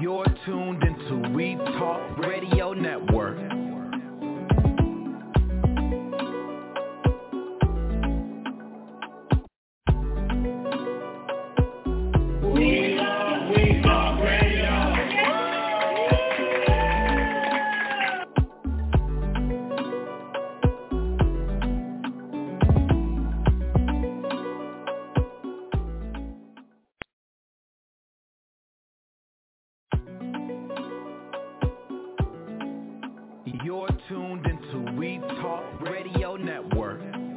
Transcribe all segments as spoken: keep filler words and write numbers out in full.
You're tuned into We Talk Radio Network. We Talk, We Talk Radio. You're tuned into We Talk Radio Network.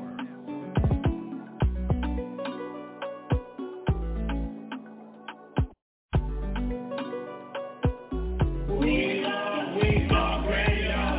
We Talk, We Talk Radio.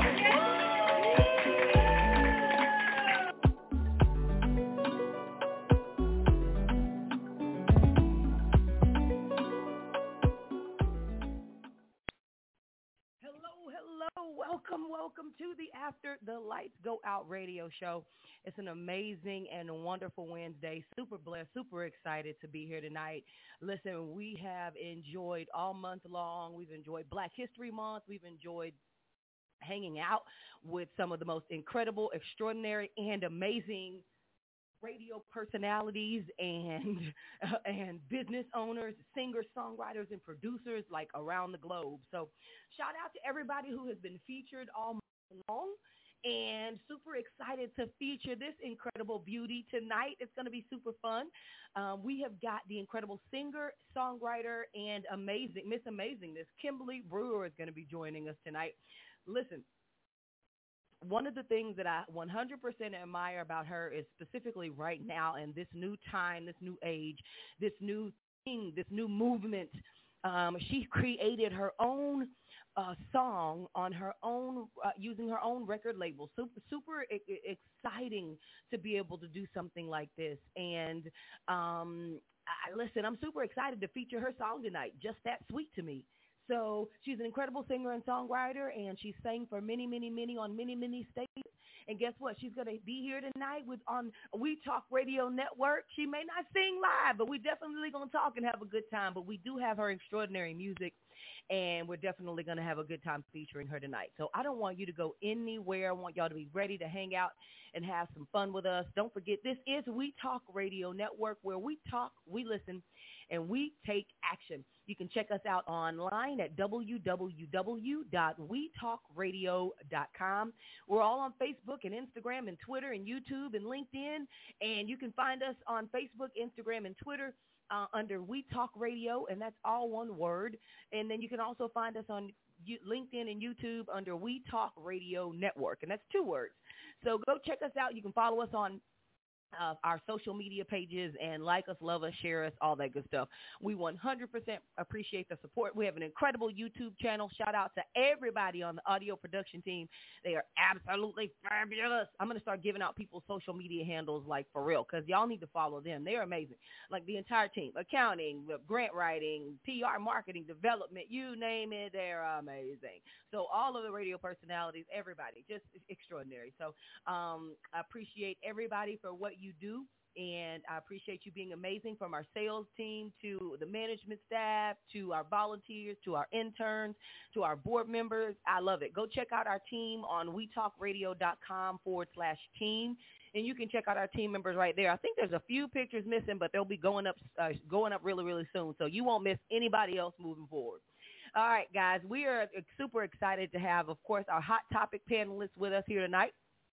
Hello, hello. Welcome, welcome to the After the Lights Go Out radio show. It's an amazing and wonderful Wednesday. Super blessed, super excited to be here tonight. Listen, we have enjoyed all month long. We've enjoyed Black History Month. We've enjoyed hanging out with some of the most incredible, extraordinary, and amazing radio personalities and uh, and business owners, singers, songwriters, and producers like around the globe. So shout out to everybody who has been featured all month long, and super excited to feature this incredible beauty tonight. It's going to be super fun. Um, we have got the incredible singer, songwriter, and amazing Miss Amazingness, Kimberly Brewer, is going to be joining us tonight. Listen, one of the things that I one hundred percent admire about her is specifically right now in this new time, this new age, this new thing, this new movement. Um, she created her own uh, song on her own, uh, using her own record label. Super, super e- exciting to be able to do something like this. And um, I, listen, I'm super excited to feature her song tonight, Just That Sweet to Me. So she's an incredible singer and songwriter, and she sang for many, many, many on many, many stages. And guess what? She's going to be here tonight with on We Talk Radio Network. She may not sing live, but we're definitely going to talk and have a good time. But we do have her extraordinary music, and we're definitely going to have a good time featuring her tonight. So I don't want you to go anywhere. I want y'all to be ready to hang out and have some fun with us. Don't forget, this is We Talk Radio Network, where we talk, we listen, and we take action. You can check us out online at w w w dot we talk radio dot com. We're all on Facebook and Instagram and Twitter and YouTube and LinkedIn. And you can find us on Facebook, Instagram, and Twitter uh, under We Talk Radio, and that's all one word. And then you can also find us on LinkedIn and YouTube under We Talk Radio Network, and that's two words. So go check us out. You can follow us on Uh, our social media pages and like us, love us, share us, all that good stuff. We one hundred percent appreciate the support. We have an incredible YouTube channel. Shout out to everybody on the audio production team. They are absolutely fabulous. I'm going to start giving out people's social media handles like for real, because y'all need to follow them. They're amazing. Like the entire team, accounting, grant writing, P R, marketing, development, you name it, they're amazing. So all of the radio personalities, everybody, just extraordinary. So um, I appreciate everybody for what you do, and I appreciate you being amazing, from our sales team to the management staff to our volunteers to our interns to our board members. I love it. Go check out our team on we talk radio dot com forward slash team, and you can check out our team members right there. I think there's a few pictures missing, but they'll be going up uh, going up really, really soon, so you won't miss anybody else moving forward. All right, guys, we are super excited to have, of course, our hot topic panelists with us here tonight.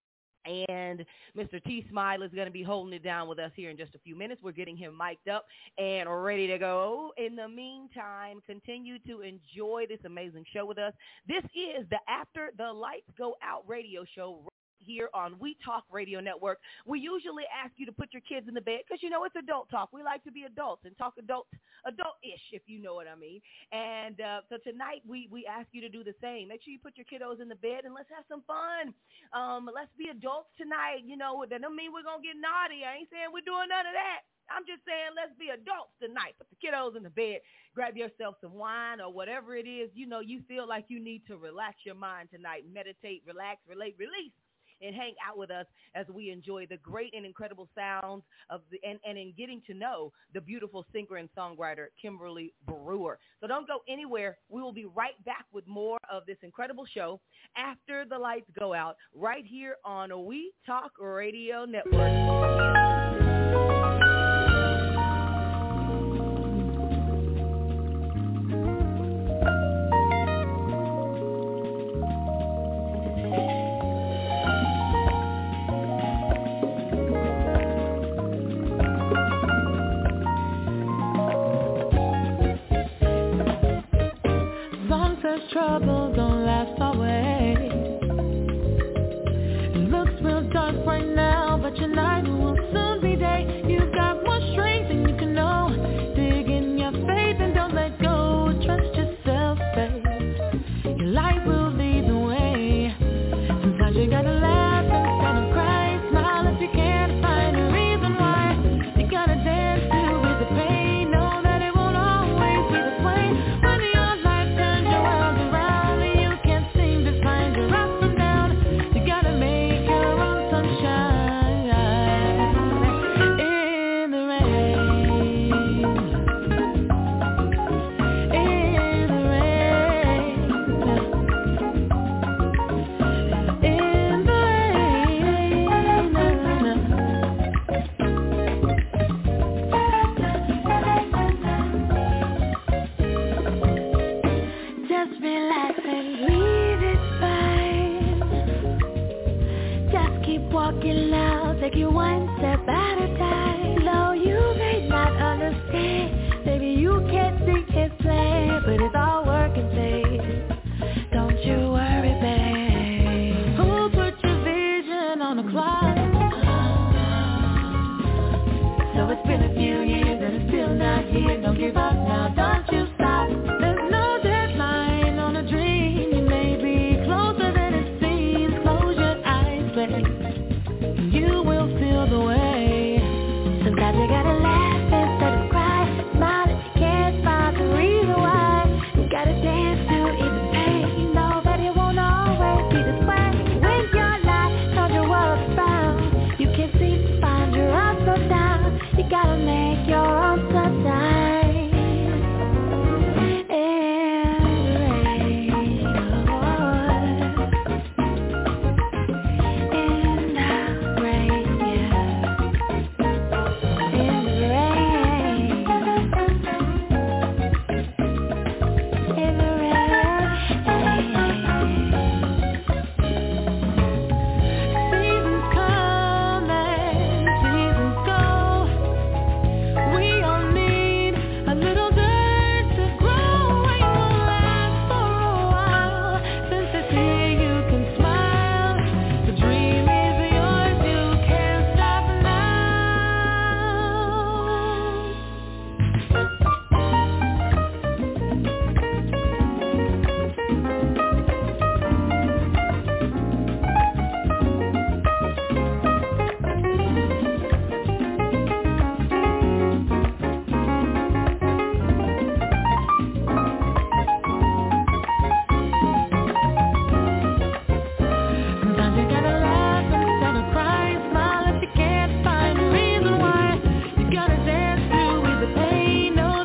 And Mister T. Smile is going to be holding it down with us here in just a few minutes. We're getting him mic'd up and ready to go. In the meantime, continue to enjoy this amazing show with us. This is the After the Lights Go Out radio show right here on We Talk Radio Network. We usually ask you to put your kids in the bed because, you know, it's adult talk. We like to be adults and talk adult, adult-ish, if you know what I mean. And uh, so tonight we, we ask you to do the same. Make sure you put your kiddos in the bed and let's have some fun. Um, let's be adults tonight. You know, that don't mean we're going to get naughty. I ain't saying we're doing none of that. I'm just saying let's be adults tonight. Put the kiddos in the bed. Grab yourself some wine or whatever it is, you know, you feel like you need to relax your mind tonight. Meditate, relax, relate, release. and hang out with us as we enjoy the great and incredible sounds of the, and, and in getting to know the beautiful singer and songwriter, Kimberly Brewer. So don't go anywhere. We will be right back with more of this incredible show after the lights go out, right here on We Talk Radio Network. Trouble don't last always. It looks real dark right now, but your night will soon be day. You've got more strength than you can know. Dig in your faith and don't let go. Trust yourself, babe. Your light will lead the way. Sometimes you gotta laugh instead of cry. Smile if you can't find a reason why. You gotta dance to with the pain. Know that it won't always be this way. When your life turns your world around and you can't seem to find your up and down, you gotta make your own sunshine in the rain. In the rain. In the rain. Just relax and leave it fine. Just keep walking loud, take you one step at a time. Though you may not understand, maybe you can't see his plan, but it's all working, babe. Don't you worry, babe. Who put your vision on the clock? So it's been a few years and it's still not here. Don't give up now, don't you stop. There's no deadline on a dream. You may be closer than it seems. Close your eyes, babe. You will feel the way. Sometimes you gotta laugh instead of cry. Smile if you can't find the reason why. You gotta dance to ease the pain. Know that it won't always be this way. When your life turns your world around, you can't seem to find your ups or downs. You gotta make your own sunshine. No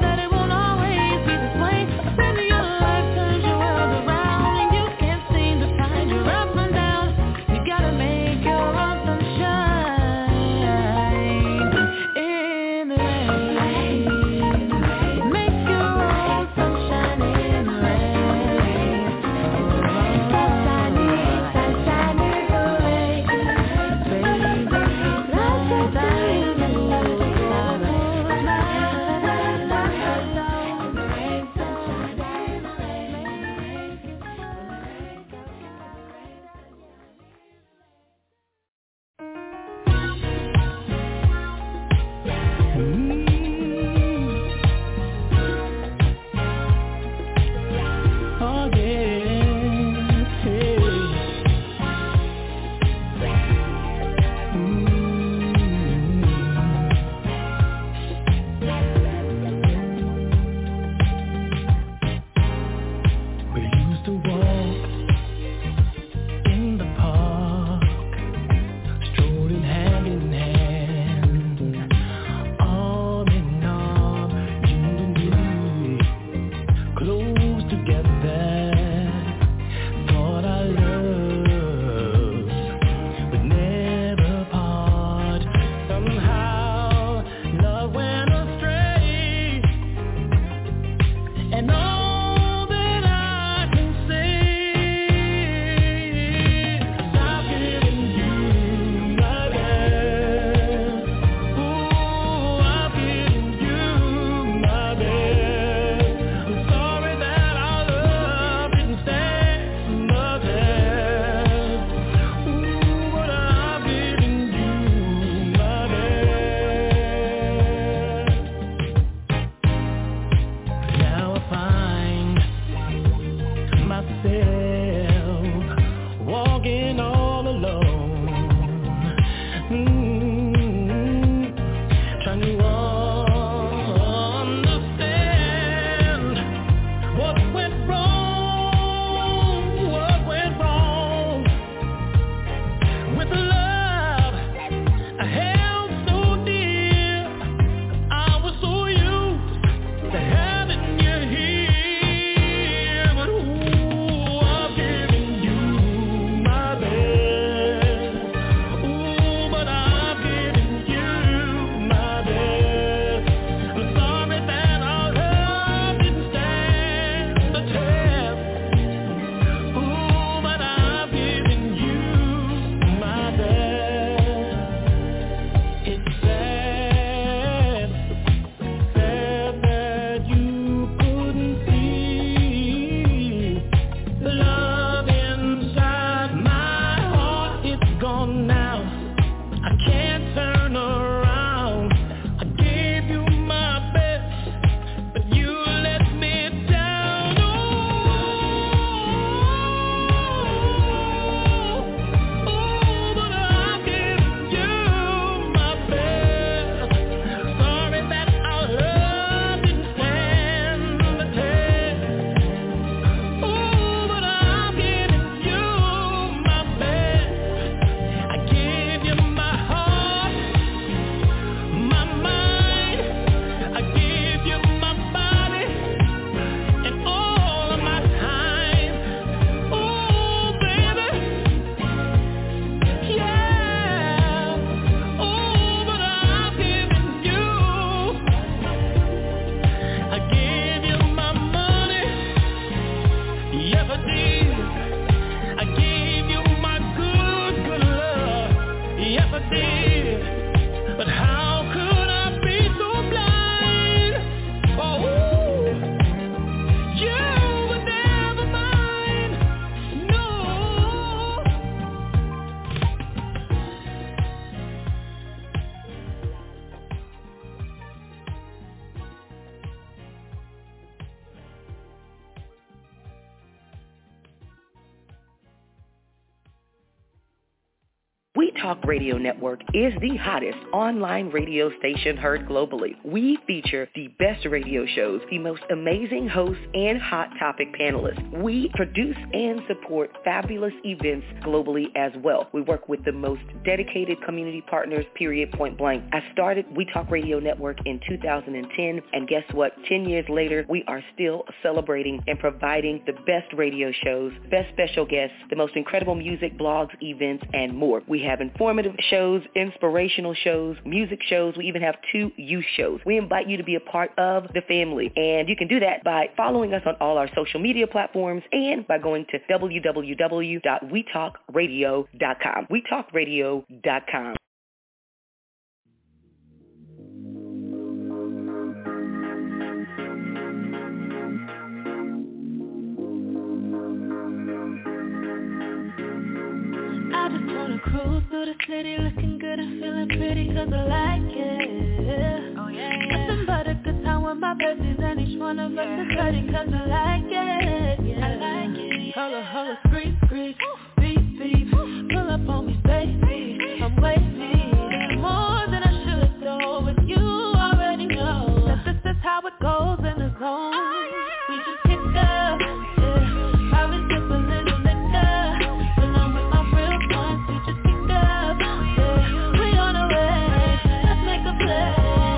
Talk Radio Network is the hottest online radio station heard globally. We feature the best radio shows, the most amazing hosts, and hot topic panelists. We produce and support fabulous events globally as well. We work with the most dedicated community partners, period, point blank. I started We Talk Radio Network in two thousand ten, and guess what? Ten years later, we are still celebrating and providing the best radio shows, best special guests, the most incredible music, blogs, events, and more. We have informative shows, inspirational shows, music shows. We even have two youth shows. We invite you to be a part of the family, and you can do that by following us on all our social media platforms and by going to w w w dot we talk radio dot com. we talk radio dot com. I just wanna cruise through the city, looking good and feeling pretty, cause I like it. Oh yeah, yeah. Nothing but a good time with my besties, and each one of us is ready, cause I like it. Yeah, I like it. Yeah. Holla, holla, screech, screech, beep, beep. Pull up on me, baby, I'm waiting. More than I should though, but you already know that this is how it goes in the zone. Oh, yeah. We just kick up, yeah. Probably sip a little liquor. When I'm with my real ones, we just kick up, yeah. We on the way, let's make a play.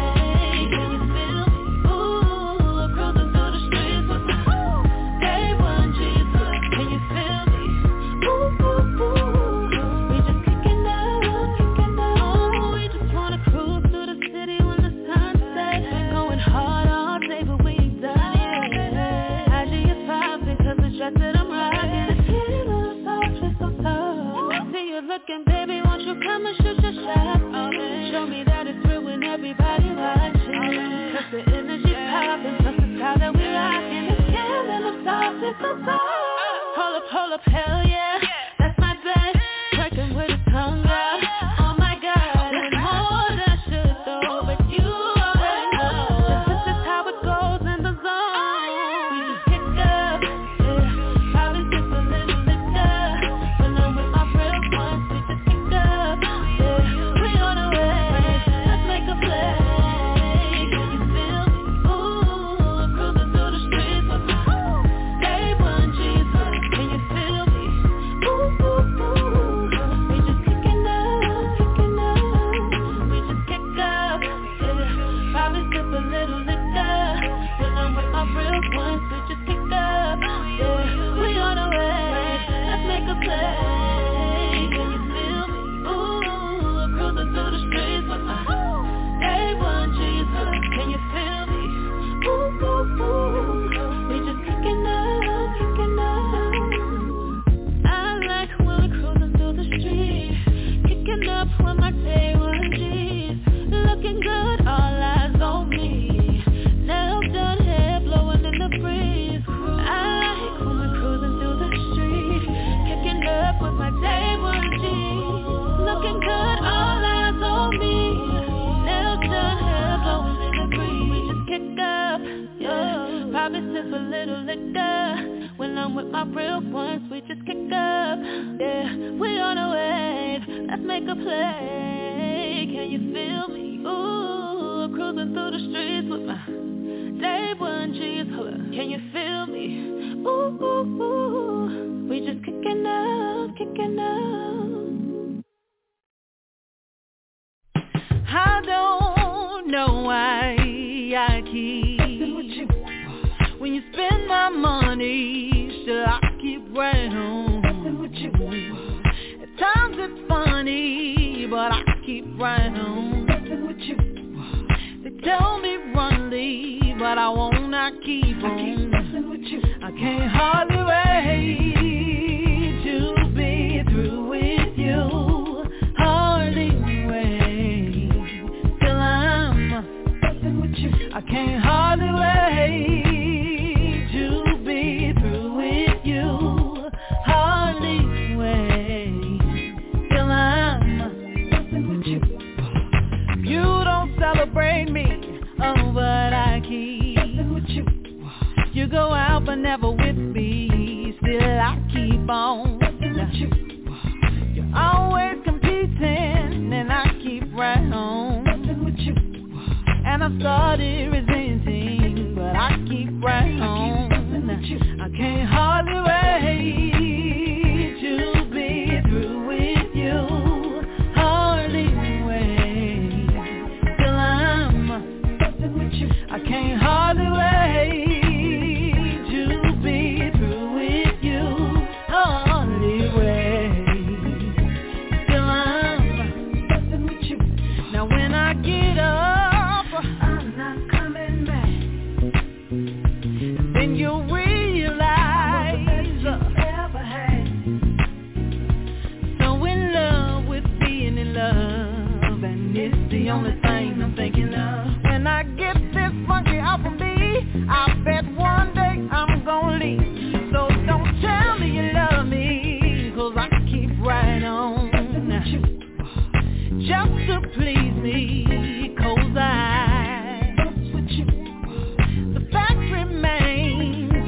Can you feel me? Ooh, cruising through the streets with my day one G's. Can you feel me? Ooh, ooh, ooh. We just kicking up, kicking up. Oh, we just wanna cruise through the city when the sun sets. Been going hard all day, but we ain't done yet. I G is popping cause the dress that I'm rocking. Let's get it on the soft, it's so soft. I see you looking, baby, won't you come and shoot your shot? Show me that it's real when everybody watching. Cause the energy's popping, plus the style that we rocking. Let's get it on the soft, it's so soft. Hold up, hold up, hell yeah, that's my best. Twerking with his tongue out, oh my god. And more than I should though, but you already know that this is how it goes in the zone. We just kick up, yeah. Probably sip a little liquor. When I'm with my real ones, we just kick up, yeah. We on the way, let's make a play. Can you feel me? Ooh, cruising through the streets with my day one G's. Can you feel me? Ooh, ooh, ooh. We just kicking up, kicking up. We just kick up, yeah. Probably sip a little liquor. When I'm with my real ones, we just kick up, yeah. We on the way, let's make a play. Can you feel me? Ooh, cruising through the streets with my day one G's. Can you feel me? Ooh, ooh, ooh. We just kicking up, kicking up. I like when we're cruising through the street, kicking up with my day one G's. Looking good, all eyes on me. Nails done, hair blowing in the breeze. I like when we're cruising through the street, kicking up with my day one G's. Looking good, all eyes on me. Nails done, hair blowing in the breeze. We just kick up, yeah. Probably sip a little liquor. When I'm with my real ones, we just kick up, yeah. We on a wave, let's make a play. Can you feel me? Ooh, cruising through the streets with my day one G's. Hold up. Can you feel me? Ooh, ooh, ooh. We just kicking up, kicking up. I don't know why I keep when you spend my money, still I keep right on. At times it's funny, but I keep right on. They tell me run, leave, but I won't not keep on. I can't hardly wait to be through with you. Hardly wait till I'm I can't hardly wait to be through with you. Hardly wait till I'm You don't celebrate me, oh, but I keep You go out but never with me, still I keep on. You're always competing I started resenting, but I keep right on. I can't hardly wait to be through with you. Hardly wait till I'm busting with you. I can't hardly wait to be through with you. Hardly wait till I'm busting with you. Now when I get up, I'm not coming back. Then you'll realize ever had. So in love with being in love, and it's the only thing I'm thinking of. When I get this monkey off of me, I bet one day I'm gonna leave. So don't tell me you love me, 'cause I keep right on. Just to please me, 'cause I, the fact remains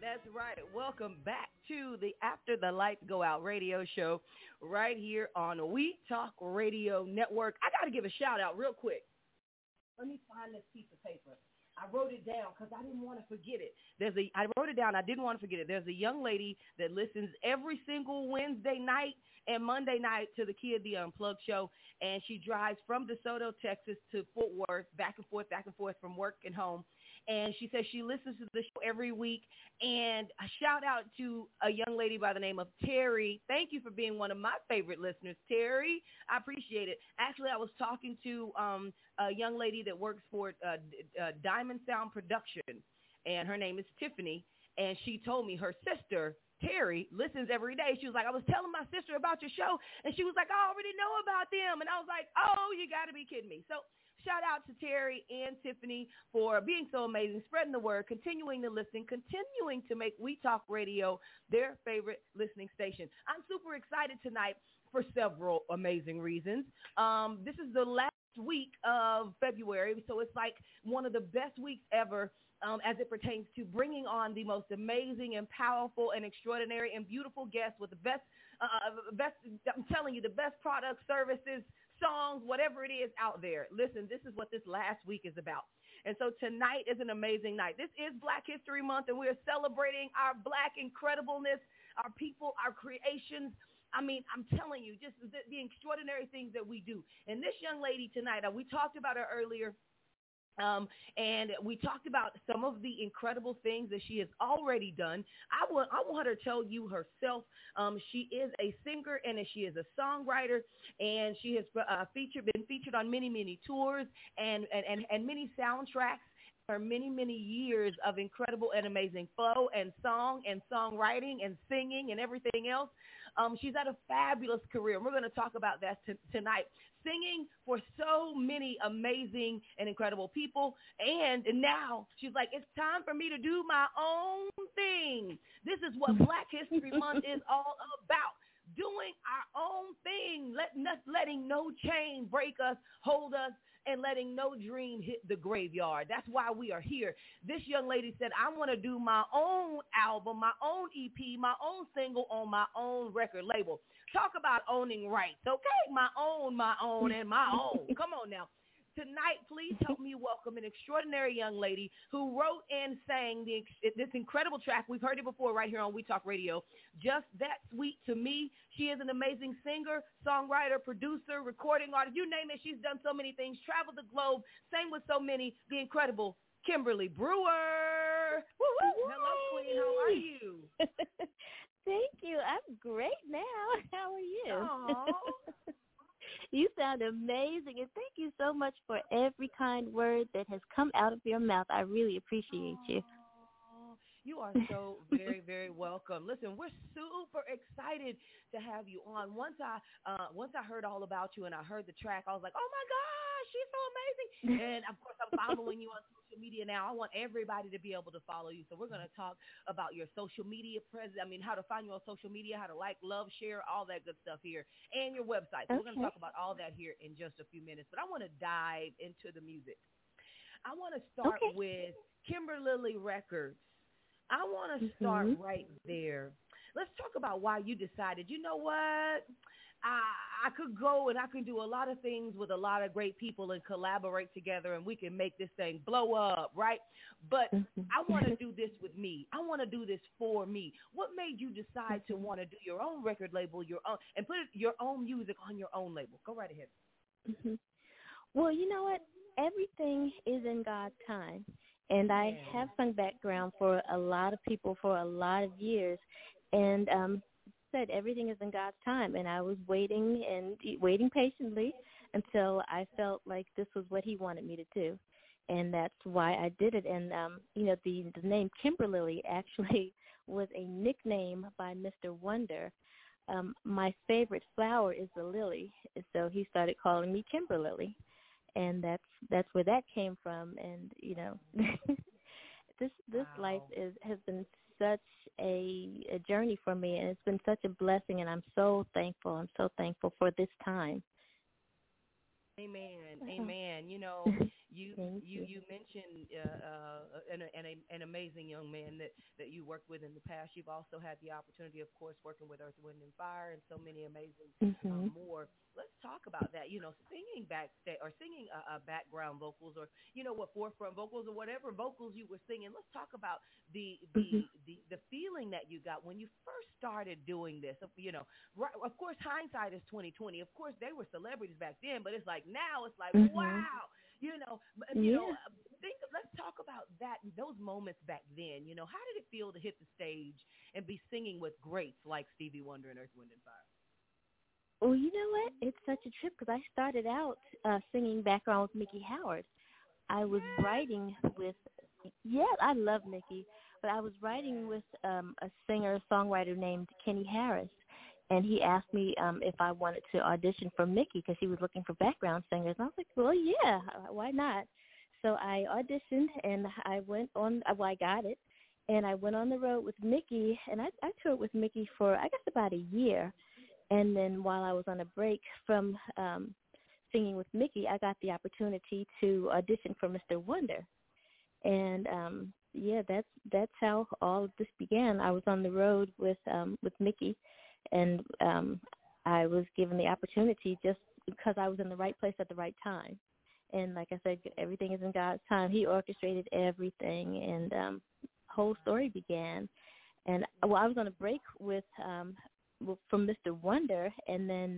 That's right. Welcome back to the After the Lights Go Out radio show right here on We Talk Radio Network. I got to give a shout out real quick. Let me find this piece of paper. I wrote it down because I didn't want to forget it. There's a, I wrote it down. I didn't want to forget it. There's a young lady that listens every single Wednesday night and Monday night to the Kid the Unplugged show, and she drives from DeSoto, Texas to Fort Worth, back and forth, back and forth from work and home. And she says she listens to the show every week. And a shout out to a young lady by the name of Terry. Thank you for being one of my favorite listeners, Terry. I appreciate it. Actually, I was talking to um, a young lady that works for uh, uh, Diamond Sound Production, and her name is Tiffany. And she told me her sister, Terry, listens every day. She was like, I was telling my sister about your show, and she was like, I already know about them. And I was like, oh, you got to be kidding me. So shout out to Terry and Tiffany for being so amazing, spreading the word, continuing to listen, continuing to make We Talk Radio their favorite listening station. I'm super excited tonight for several amazing reasons. Um, this is the last week of February, so it's like one of the best weeks ever um, as it pertains to bringing on the most amazing and powerful and extraordinary and beautiful guests with the best, uh, best, I'm telling you, the best products, services, songs, whatever it is out there. Listen, this is what this last week is about. And so tonight is an amazing night. This is Black History Month, and we're celebrating our Black incredibleness, our people, our creations. I mean, I'm telling you, just the, the extraordinary things that we do. And this young lady tonight, uh, we talked about her earlier, Um, and we talked about some of the incredible things that she has already done. I want, I want her to tell you herself. Um, she is a singer and she is a songwriter, and she has uh, featured, been featured on many, many tours and, and, and, and many soundtracks. Her many, many years of incredible and amazing flow and song and songwriting and singing and everything else. Um, she's had a fabulous career. We're going to talk about that t- tonight. Singing for so many amazing and incredible people. And now she's like, it's time for me to do my own thing. This is what Black History Month is all about. Doing our own thing, let, not letting no chain break us, hold us, and letting no dream hit the graveyard. That's why we are here. This young lady said, I want to do my own album, my own E P, my own single on my own record label. Talk about owning rights, okay? My own, my own, and my own. Come on now. Tonight, please help me welcome an extraordinary young lady who wrote and sang the, this incredible track. We've heard it before right here on We Talk Radio. Just That Sweet to Me. She is an amazing singer, songwriter, producer, recording artist. You name it, she's done so many things, traveled the globe, sang with so many. The incredible Kimberly Brewer. Woo-hoo. Hello, Queen. How are you? Thank you. I'm great now. How are you? Aww. You sound amazing, and thank you so much for every kind word that has come out of your mouth. I really appreciate you. Oh, you are so very, very welcome. Listen, we're super excited to have you on. Once I uh, once I heard all about you and I heard the track, I was like, oh, my gosh, she's so amazing. And, of course, I'm following you on social media now. I want everybody to be able to follow you. So we're going to talk about your social media presence. I mean, how to find you on social media, how to like, love, share, all that good stuff here, and your website. So okay. We're going to talk about all that here in just a few minutes. But I want to dive into the music. I want to start okay. with Kimberly Records. I want to start mm-hmm. right there. Let's talk about why you decided, you know what, I, I could go and I can do a lot of things with a lot of great people and collaborate together, and we can make this thing blow up, right? But I want to do this with me. I want to do this for me. What made you decide to want to do your own record label, your own, and put your own music on your own label? Go right ahead. Mm-hmm. Well, you know what? Everything is in God's time. And I have sung background for a lot of people for a lot of years. And um, said everything is in God's time. And I was waiting and waiting patiently until I felt like this was what he wanted me to do. And that's why I did it. And, um, you know, the, the name Kimberly actually was a nickname by Mister Wonder. Um, my favorite flower is the lily. So he started calling me Kimberly. And that's that's where that came from. And, you know, this this wow. life is has been such a, a journey for me, and it's been such a blessing, and I'm so thankful. I'm so thankful for this time. Amen. Amen. You know, You Thank you you. you mentioned uh, uh, an, an an amazing young man that, that you worked with in the past. You've also had the opportunity, of course, working with Earth, Wind, and Fire, and so many amazing Mhm. um, more. Let's talk about that. You know, singing backstage or singing uh, uh, background vocals, or you know what, forefront vocals, or whatever vocals you were singing. Let's talk about the Mhm. the the, the feeling that you got when you first started doing this. You know, right, of course, hindsight is twenty twenty. Of course, they were celebrities back then, but it's like now it's like Mhm. wow. You know, m- you know. Yeah. uh, Think. Let's talk about that. Those moments back then. You know, how did it feel to hit the stage and be singing with greats like Stevie Wonder and Earth, Wind, and Fire? Well, you know what? It's such a trip because I started out uh, singing background with Mickey Howard. I was writing with, yeah, I love Mickey, but I was writing with um, a singer songwriter named Kenny Harris, and he asked me um, if I wanted to audition for Mickey because he was looking for background singers. And I was like, well, yeah, why not? So I auditioned, and I went on. Well, I got it, and I went on the road with Mickey, and I, I toured with Mickey for I guess about a year. And then while I was on a break from um, singing with Mickey, I got the opportunity to audition for Mister Wonder. And um, yeah, that's that's how all of this began. I was on the road with um, with Mickey, and um, I was given the opportunity just because I was in the right place at the right time. And like I said, everything is in God's time. He orchestrated everything, and um, whole story began. And well, I was on a break with um, from Mister Wonder, and then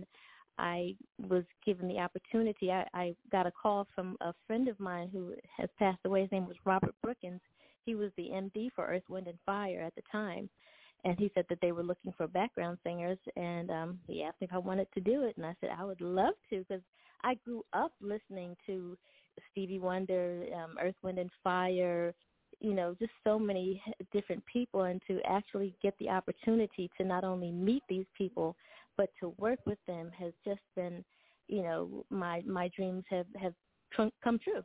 I was given the opportunity. I, I got a call from a friend of mine who has passed away. His name was Robert Brookins. He was the M D for Earth, Wind, and Fire at the time. And he said that they were looking for background singers, and um, he asked me if I wanted to do it. And I said I would love to, because I grew up listening to Stevie Wonder, um, Earth, Wind, and Fire, you know, just so many different people, and to actually get the opportunity to not only meet these people, but to work with them has just been, you know, my my dreams have, have tr- come true.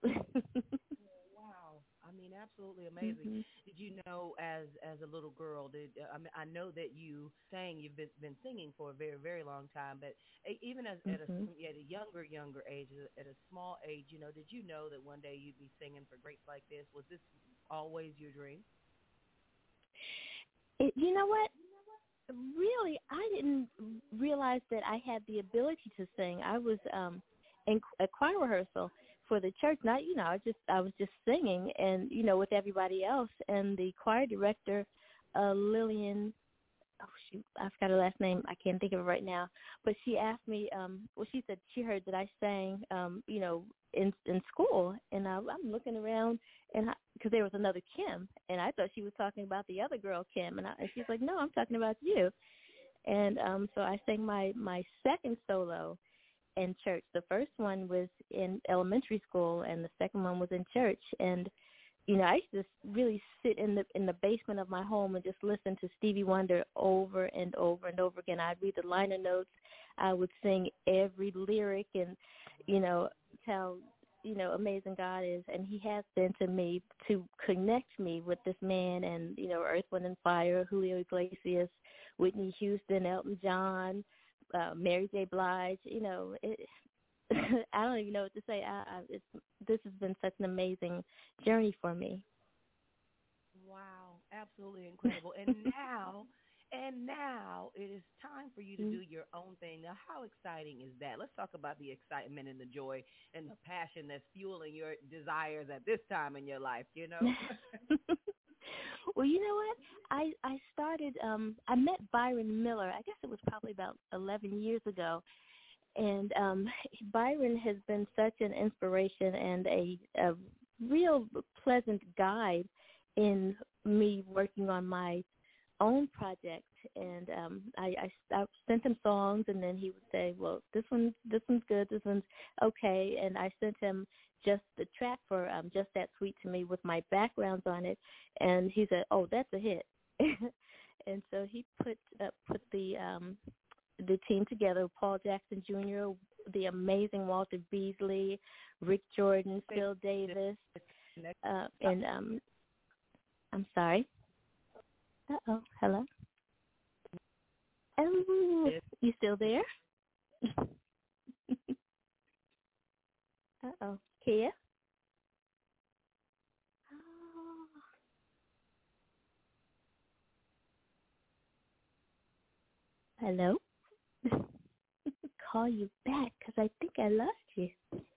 Wow. I mean, absolutely amazing. Mm-hmm. Did you know, as as a little girl, did uh, I mean, I know that you sang, you've been, been singing for a very, very long time, but e- even as at a Mm-hmm. at a younger, younger age, at a small age, you know, did you know that one day you'd be singing for greats like this? Was this always your dream? It, you know what? Really, I didn't realize that I had the ability to sing. I was um, in a choir rehearsal for the church. Not, you know, I just I was just singing, and you know, with everybody else. And the choir director, uh, Lillian, oh shoot, I forgot her last name. I can't think of it right now. But she asked me. Um, well, she said she heard that I sang, um, you know, in in school, and I, I'm looking around, and because there was another Kim, and I thought she was talking about the other girl Kim, and, I, and she's like, no, I'm talking about you. And um, so I sang my my second solo in church. The first one was in elementary school, and the second one was in church. And you know, I used to just really sit in the in the basement of my home and just listen to Stevie Wonder over and over and over again. I'd read the liner notes. I would sing every lyric, and you know, tell you know amazing God is, and He has been to me to connect me with this man, and you know, Earth, Wind, and Fire, Julio Iglesias, Whitney Houston, Elton John, uh, Mary J. Blige. You know, it, I don't even know what to say. I, I, it's, this has been such an amazing journey for me. Wow, absolutely incredible. And now, and now it is time for you to do your own thing. Now, how exciting is that? Let's talk about the excitement and the joy and the passion that's fueling your desires at this time in your life, you know? Well, you know what? I, I started, um, I met Byron Miller, I guess it was probably about eleven years ago. And um, Byron has been such an inspiration and a, a real pleasant guide in me working on my own project. And um, I, I, I sent him songs, and then he would say, well, this one, this one's good, this one's okay. And I sent him just the track for um, Just That Sweet to Me with my backgrounds on it. And he said, oh, that's a hit. And so he put uh, put the um, the team together, Paul Jackson Junior, the amazing Walter Beasley, Rick Jordan, Phil Davis, uh, and um, I'm sorry. Uh-oh, hello? Oh, you still there? Uh-oh, Kia? Hello? Call you back because I think I lost you.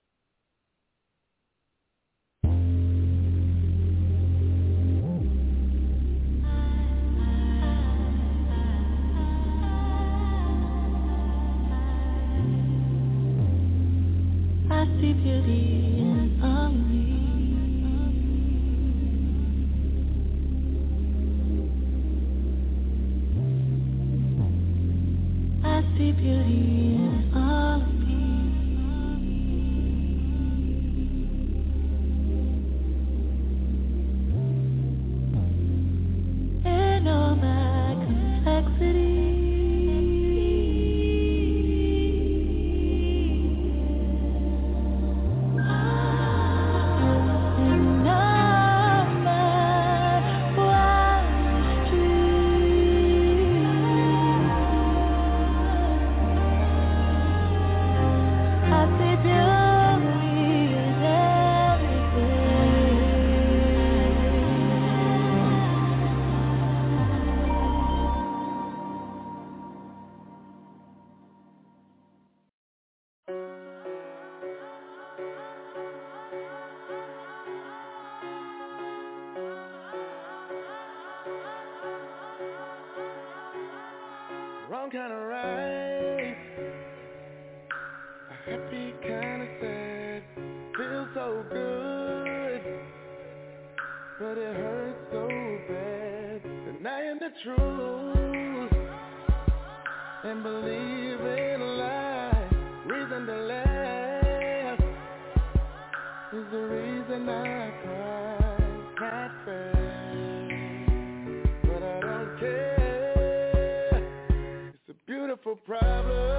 I see beauty in all of me. I see beauty in all of me. In all my complexity. Wrong kind of right, a happy kind of sad. Feels so good, but it hurts so bad. Denying the truth and believing a lie. Reason to laugh is the reason I cry. Not fair, but I don't care. Beautiful problem.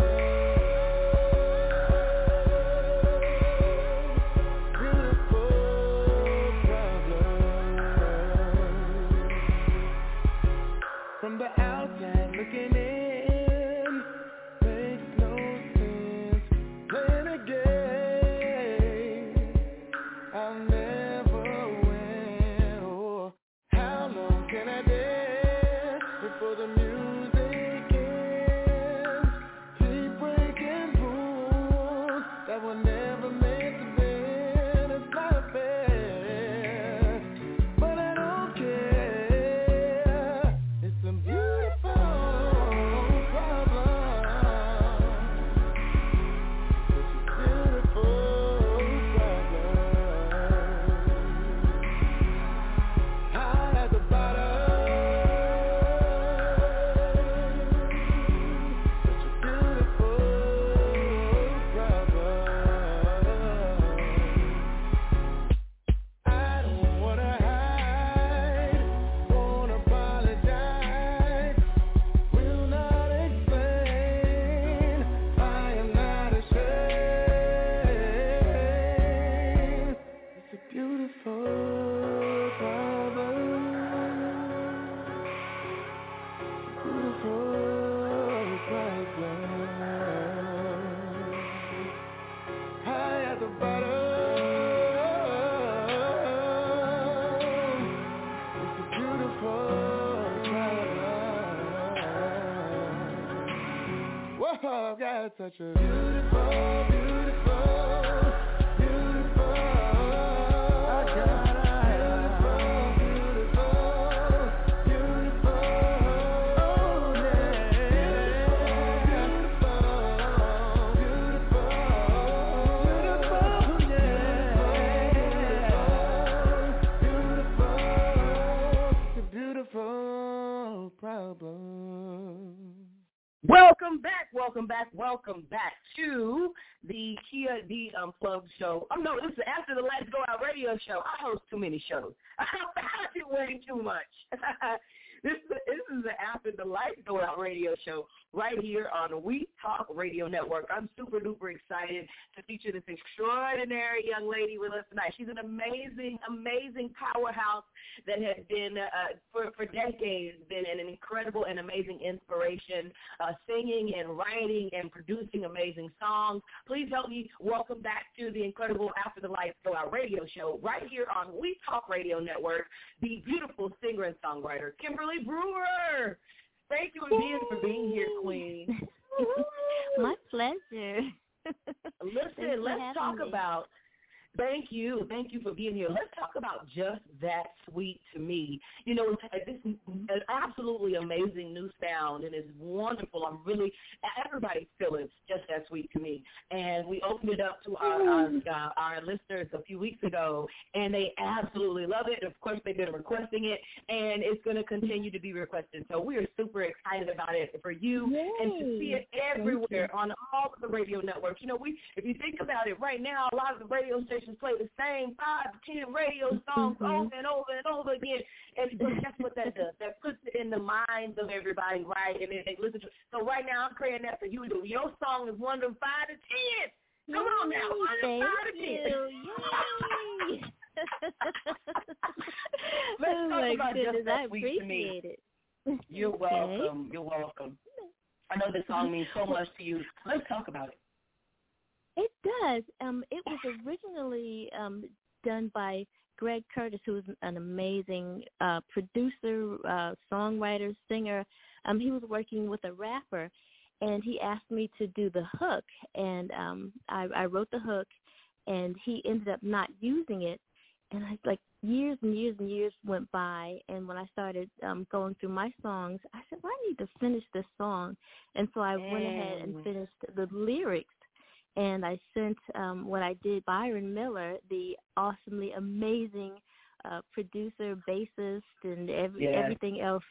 Beautiful problem. From the outside looking in, makes no sense. Playing a game I'll never win. Oh, how long can I dance before the music? I've got such a beautiful, beautiful, beautiful. I got a beautiful, beautiful, beautiful. Oh yeah, beautiful, beautiful, beautiful, yeah, beautiful, beautiful, beautiful problem. Welcome back, welcome back, welcome back to the Kia D Unplugged show. Oh, no, this is After the Lights Go Out radio show. I host too many shows. I do way too much. This, this is the After the Lights Go Out radio show right here on We Talk Radio Network. I'm super duper excited to feature this extraordinary young lady with us tonight. She's an amazing, amazing powerhouse that has been, uh, for, for decades, been an incredible and amazing inspiration, uh, singing and writing and producing amazing songs. Please help me welcome back to the incredible After the Lights Go Out radio show right here on We Talk Radio Network, the beautiful singer and songwriter, Kimberly Brewer. Thank you again for being here, Queen. My pleasure. Listen, let's talk me. about. Thank you. Thank you for being here. Let's talk about Just That Sweet to Me. You know, this is an absolutely amazing new sound, and it's wonderful. I'm really, everybody's feeling Just That Sweet to Me. And we opened it up to our, our, uh, our listeners a few weeks ago, and they absolutely love it. Of course, they've been requesting it, and it's going to continue to be requested. So we are super excited about it for you. Yay. And to see it everywhere on all of the radio networks. You know, we if you think about it right now, a lot of the radio stations play the same five to ten radio songs mm-hmm. over and over and over again, and that's what that does. That puts it in the minds of everybody, right? And then they listen to it. So right now, I'm praying that for you. Your song is one of them five to ten. Come on now, one of them five to ten. Let's oh talk about goodness, Just That I Sweet to Me. It. You're okay. welcome. You're welcome. I know this song means so much to you. Let's talk about it. It does. Um, it was originally um, done by Greg Curtis, who is an amazing uh, producer, uh, songwriter, singer. Um, he was working with a rapper, and he asked me to do the hook, and um, I, I wrote the hook, and he ended up not using it. And I like years and years and years went by, and when I started um, going through my songs, I said, well, I need to finish this song. And so I went ahead and finished the lyrics. And I sent um, what I did, Byron Miller, the awesomely amazing uh, producer, bassist, and every, yeah. everything else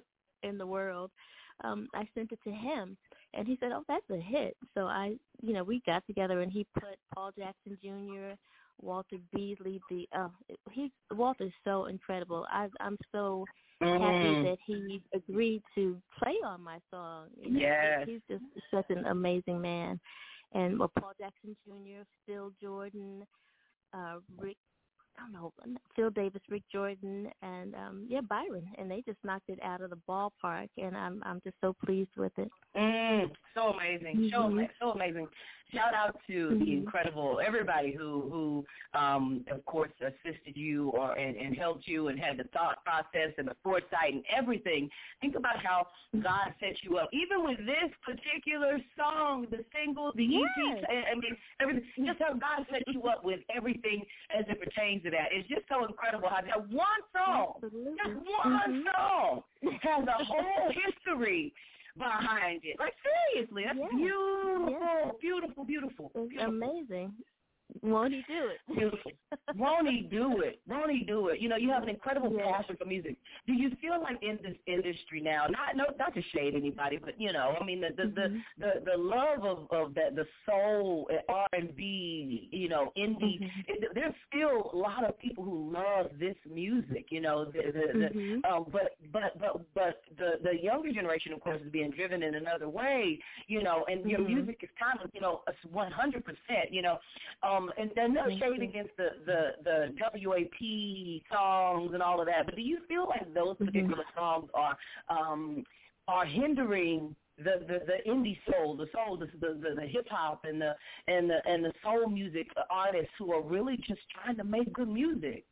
in the world. Um, I sent it to him, and he said, oh, that's a hit. So I, you know, we got together, and he put Paul Jackson Junior, Walter Beasley, the uh, he Walter's so incredible. I, I'm so mm. happy that he agreed to play on my song. You know, yes. He's just such an amazing man. And well, Paul Jackson Junior, Phil Jordan, uh, Rick, I don't know, Phil Davis, Rick Jordan, and um, yeah, Byron, and they just knocked it out of the ballpark, and I'm I'm just so pleased with it. Mm, so amazing, mm-hmm. so so amazing. Shout out to mm-hmm. the incredible everybody who who um, of course assisted you or and, and helped you and had the thought process and the foresight and everything. Think about how God set you up, even with this particular song, the single, the yes. E P. I mean, everything. Just how God set you up with everything as it pertains to that. It's just so incredible how that one song, Absolutely. just one mm-hmm. song, has a whole history behind it. Like, seriously, that's yes. beautiful, yes. beautiful, beautiful, It's beautiful. amazing. Won't he do it? Beautiful. Won't he do it? Won't he do it? You know, you have an incredible yes. passion for music. Do you feel like in this industry now, not no, not to shade anybody, but, you know, I mean, the the, mm-hmm. the, the, the love of, of that, the soul, R and B, you know, indie, mm-hmm. it, there's still a lot of people who love this music, you know, the, the, mm-hmm. the, um, but, but, but, but the, the younger generation, of course, is being driven in another way, you know, and mm-hmm. your music is timeless, you know, one hundred percent, you know, um, and then no shade against the, the, the W A P songs and all of that, but do you feel like those particular mm-hmm. songs are um, are hindering the, the, the indie soul, the soul, the the, the, the hip hop and the and the and the soul music artists who are really just trying to make good music?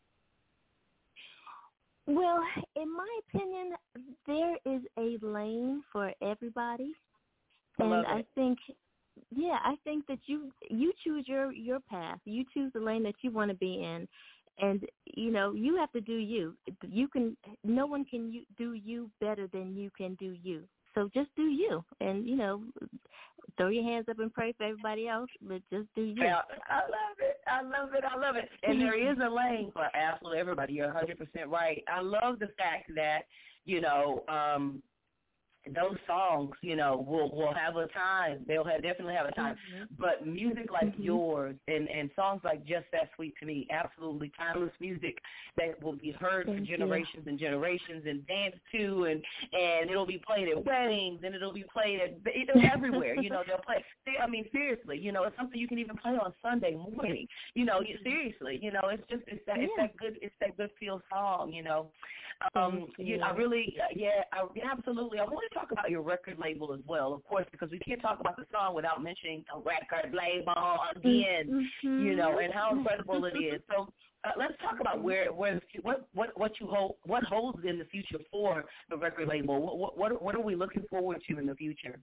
Well, in my opinion, there is a lane for everybody, I and love it. I think. Yeah, I think that you you choose your, your path. You choose the lane that you want to be in, and you know you have to do you. You can no one can you, do you better than you can do you. So just do you, and you know throw your hands up and pray for everybody else, but just do you. Yeah, I love it. I love it. I love it. And there is a lane for absolutely everybody. You're one hundred percent right. I love the fact that you know. Um, Those songs, you know, will will have a time. They'll have, definitely have a time. Mm-hmm. But music like mm-hmm. yours and, and songs like Just That Sweet to Me, absolutely timeless music that will be heard Thank for generations you. and generations and danced to, and, and it'll be played at weddings and it'll be played at you know, everywhere. You know, they'll play. I mean, seriously, you know, it's something you can even play on Sunday morning. You know, seriously, you know, it's just it's that yeah. it's that good it's that good feel song. You know, um, you. You, I really yeah, I, absolutely. I want to talk about your record label as well, of course, because we can't talk about the song without mentioning the record label again, mm-hmm. you know, and how incredible it is. So uh, let's talk about where, where, what, what, what you hold, what holds in the future for the record label. What, what, what are we looking forward to in the future?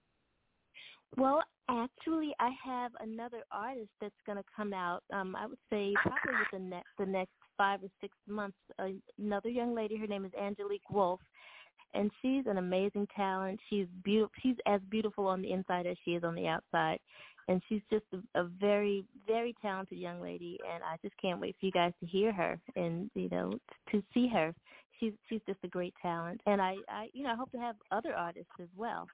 Well, actually, I have another artist that's going to come out. Um, I would say probably within the, the next five or six months. Uh, another young lady. Her name is Angelique Wolf, and she's an amazing talent. She's beautiful. She's as beautiful on the inside as she is on the outside, and she's just a, a very, very talented young lady. And I just can't wait for you guys to hear her and you know to see her. She's she's just a great talent, and I, I you know I hope to have other artists as well.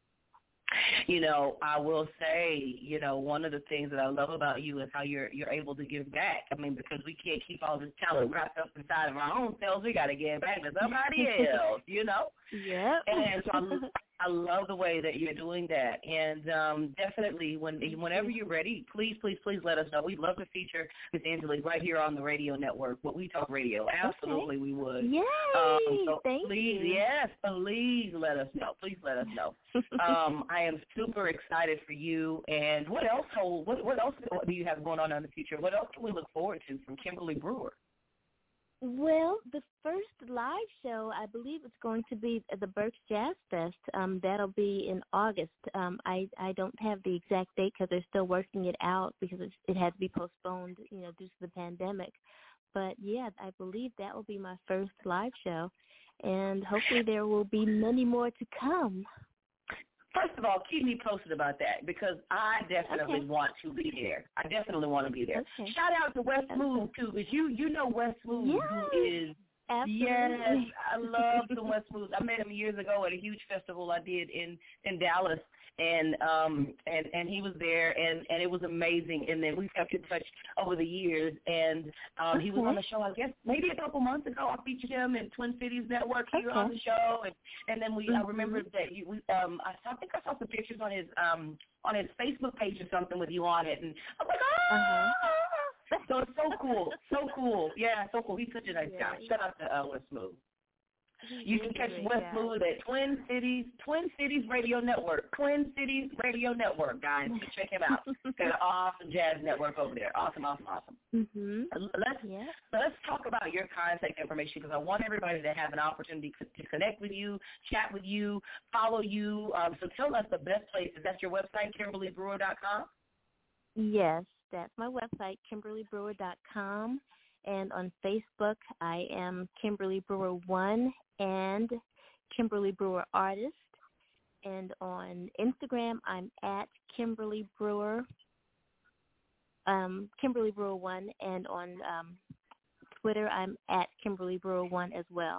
You know, I will say, you know, one of the things that I love about you is how you're you're able to give back. I mean, because we can't keep all this talent wrapped up inside of our own selves. We got to give back to somebody else, you know? Yeah. And so I, I love the way that you're doing that. And um, definitely, when whenever you're ready, please, please, please let us know. We'd love to feature Miss Angelique right here on the radio network, what We Talk Radio. Absolutely, okay. we would. Yay! Um, so Thank please, you. yes, please let us know. Please let us know. um, I am super excited for you. And what else hold, what, what else do you have going on in the future? What else can we look forward to from Kimberly Brewer? Well, the first live show, I believe it's going to be at the Berks Jazz Fest. Um, that'll be in August. Um, I, I don't have the exact date because they're still working it out because it's, it had to be postponed, you know, due to the pandemic. But, yeah, I believe that will be my first live show, and hopefully there will be many more to come. First of all, keep me posted about that because I definitely okay. want to be there. I definitely want to be there. Okay. Shout out to Wes Smooth, too, because you, you know Wes Smooth, yes. who is, Absolutely. yes, I love some Wes Smooth. I met him years ago at a huge festival I did in, in Dallas, and um and, and he was there, and, and it was amazing. And then we kept in touch over the years, and um, he was on the show, I guess, maybe a couple months ago. I featured him in Twin Cities Network here okay. on the show, and, and then we mm-hmm. I remember that you, we um I, saw, I think I saw some pictures on his um on his Facebook page or something with you on it, and I was like, ah. Uh-huh. So it's so cool, so cool. Yeah, so cool. He's such a nice yeah. guy. Shout out to uh, Wes Smooth. He You can catch great, Wes yeah. Smooth at Twin Cities, Twin Cities Radio Network, Twin Cities Radio Network, guys. Check him out. Got an awesome jazz network over there. Awesome, awesome, awesome. Mm-hmm. Let's yeah. let's talk about your contact information because I want everybody to have an opportunity to connect with you, chat with you, follow you. Um, so tell us the best place. Is that your website, Kimberly Brewer dot com? Yes, that's my website, Kimberly Brewer dot com. And on Facebook, I am Kimberly Brewer one and Kimberly Brewer Artist. And on Instagram, I'm at Kimberly Brewer, um, Kimberly Brewer one. And on um, Twitter, I'm at Kimberly Brewer one as well.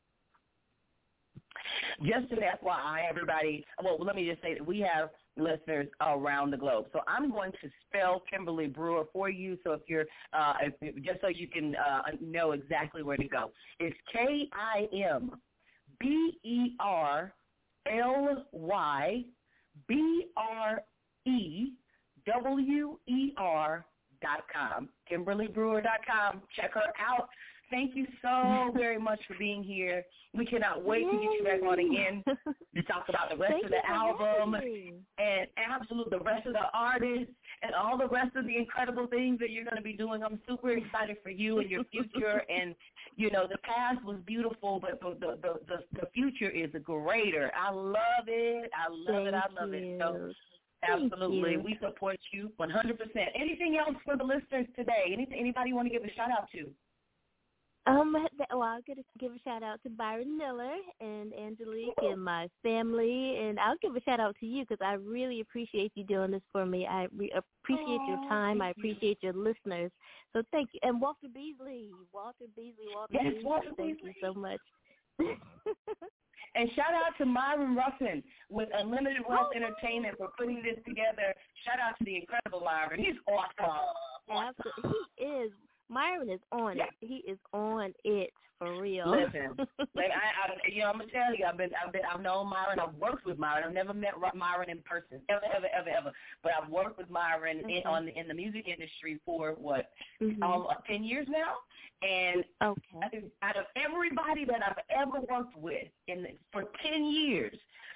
Just an F Y I, everybody, well, let me just say that we have listeners around the globe. So I'm going to spell Kimberly Brewer for you. So if you're, uh, if, just so you can uh, know exactly where to go. It's K I M B E R L Y B R E W E R dot com. Kimberly Brewer dot com. Check her out. Thank you so very much for being here. We cannot wait Yay. to get you back on again to talk about the rest Thank of the album me. and absolutely the rest of the artists and all the rest of the incredible things that you're going to be doing. I'm super excited for you and your future. And, you know, the past was beautiful, but the the, the, the, the future is greater. I love it. I love Thank it. I love you. it. So Thank absolutely. you. We support you one hundred percent. Anything else for the listeners today? Anything, anybody you want to give a shout out to? Um, well, I'll give a, give a shout out to Byron Miller and Angelique and my family, and I'll give a shout out to you because I really appreciate you doing this for me. I re- appreciate your time. I appreciate your listeners. So thank you. And Walter Beasley, Walter Beasley, Walter yes, Beasley, Walter thank Beasley. you so much. And shout out to Myron Ruffin with Unlimited Wealth oh. Entertainment for putting this together. Shout out to the incredible Myron. He's awesome. Absolutely. He is. Myron is on yeah. it. He is on it for real. Listen, like I, I, you know, I'm gonna tell you, I've been, I've been, I've known Myron. I've worked with Myron. I've never met Myron in person, ever, ever, ever, ever. But I've worked with Myron okay. in, on in the music industry for what, mm-hmm. um, ten years now. And okay. out of everybody that I've ever worked with in the, for ten years,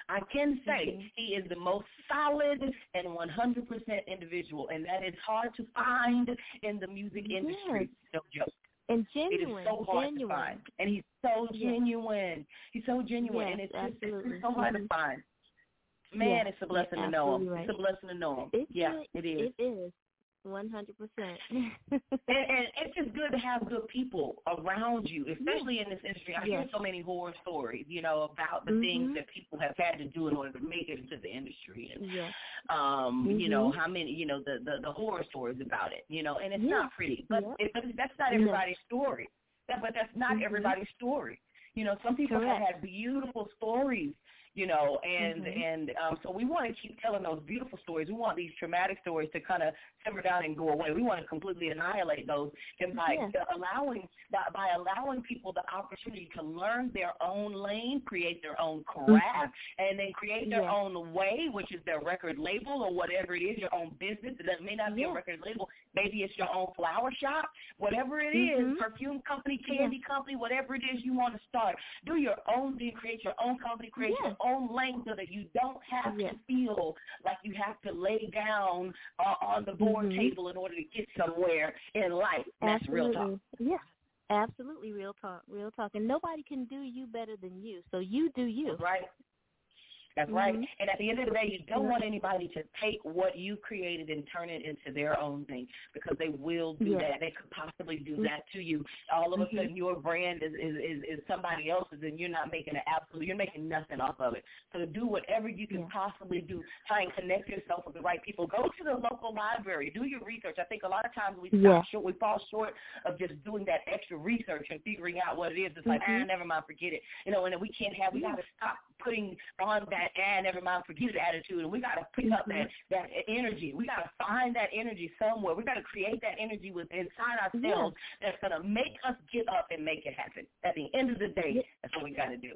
I can say mm-hmm. he is the most solid and one hundred percent individual, and that is hard to find in the music industry. Yes. No joke. And genuine. It is so hard genuine. to find. And he's so yes. genuine. He's so genuine, yes, and it's absolutely. just it's so hard mm-hmm. to find. Man, yeah. it's a blessing yeah, to know him. Right. It's a blessing to know him. It's yeah, it, it is. It is. one hundred percent. and, and it's just good to have good people around you, especially yeah. in this industry. I yes. hear so many horror stories, you know, about the mm-hmm. things that people have had to do in order to make it into the industry. And, yes. um, mm-hmm. you know, how many, you know, the, the, the horror stories about it, you know, and it's yeah. not pretty. But, yeah. it, but that's not everybody's no. story. That, but that's not mm-hmm. everybody's story. You know, some people Correct. have had beautiful stories, you know, and mm-hmm. and um, so we want to keep telling those beautiful stories. We want these traumatic stories to kind of simmer down and go away. We want to completely annihilate those, and by yeah. allowing by, by allowing people the opportunity to learn their own lane, create their own craft, mm-hmm. and then create their yeah. own way, which is their record label or whatever it is, your own business. It may not be yeah. a record label. Maybe it's your own flower shop, whatever it mm-hmm. is, perfume company, candy yeah. company, whatever it is you want to start. Do your own thing, create your own company, create yeah. your own lane so that you don't have yeah. to feel like you have to lay down uh, on the board mm-hmm. table in order to get somewhere in life. That's Absolutely. real talk. Yeah, absolutely real talk, real talk. And nobody can do you better than you, so you do you. That's right. That's mm-hmm. right. And at the end of the day, you don't want anybody to take what you created and turn it into their own thing, because they will do yeah. that. They could possibly do mm-hmm. that to you. All of a mm-hmm. sudden, your brand is, is, is, is somebody else's, and you're not making an absolute, you're making nothing off of it. So do whatever you can yeah. possibly do. Try and connect yourself with the right people. Go to the local library. Do your research. I think a lot of times we, yeah. short, we fall short of just doing that extra research and figuring out what it is. It's mm-hmm. like, ah, never mind, forget it. You know, and then we can't have, we got to stop putting on that, ah, never mind, forget it attitude, and we got to pick up that, that energy. We got to find that energy somewhere. We got to create that energy within inside ourselves yeah. that's going to make us get up and make it happen. At the end of the day, yeah. that's what we got to do.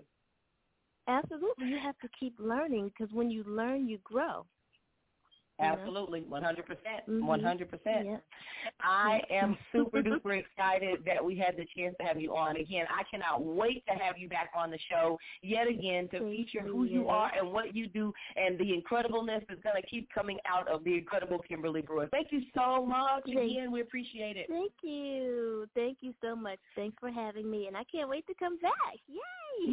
Absolutely. You have to keep learning, because when you learn, you grow. Absolutely, one hundred percent, mm-hmm. one hundred percent. Yeah. I am super duper excited that we had the chance to have you on. Again, I cannot wait to have you back on the show yet again to Thank feature you. who you are and what you do, and the incredibleness is going to keep coming out of the incredible Kimberly Brewer. Thank you so much. Thank again, we appreciate it. Thank you. Thank you so much. Thanks for having me, and I can't wait to come back. Yay!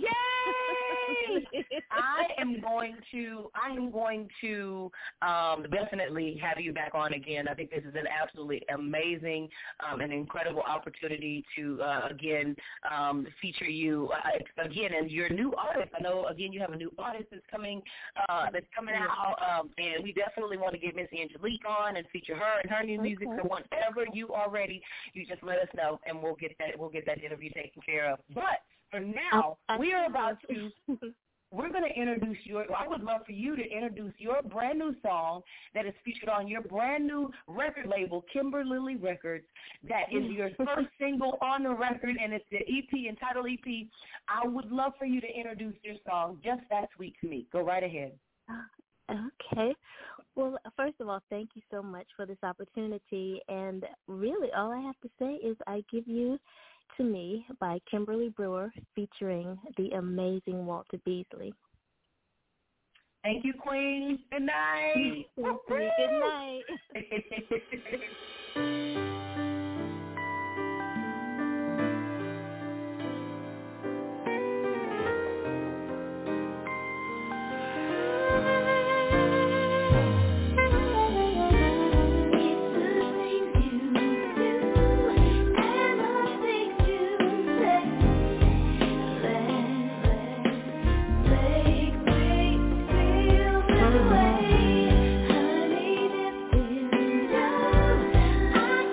Yay! I am going to, I am going to um, definitely have you back on again. I think this is an absolutely amazing um, and incredible opportunity to, uh, again, um, feature you uh, again as your new artist. I know, again, you have a new artist that's coming uh, that's coming out, um, and we definitely want to get Miss Angelique on and feature her and her new okay. music. So whenever you are ready, you just let us know, and we'll get that we'll get that interview taken care of. But for now, I, I, we are about to. We're going to introduce your, I would love for you to introduce your brand new song that is featured on your brand new record label, Kimberly Records, that is your first single on the record, and it's the E P, entitled E P. I would love for you to introduce your song, Just That Sweet to Me. Go right ahead. Okay. Well, first of all, thank you so much for this opportunity, and really all I have to say is I give you To Me by Kimberly Brewer, featuring the amazing Walter Beasley. Thank you, Queen. Good night. Good night. Honey, if you know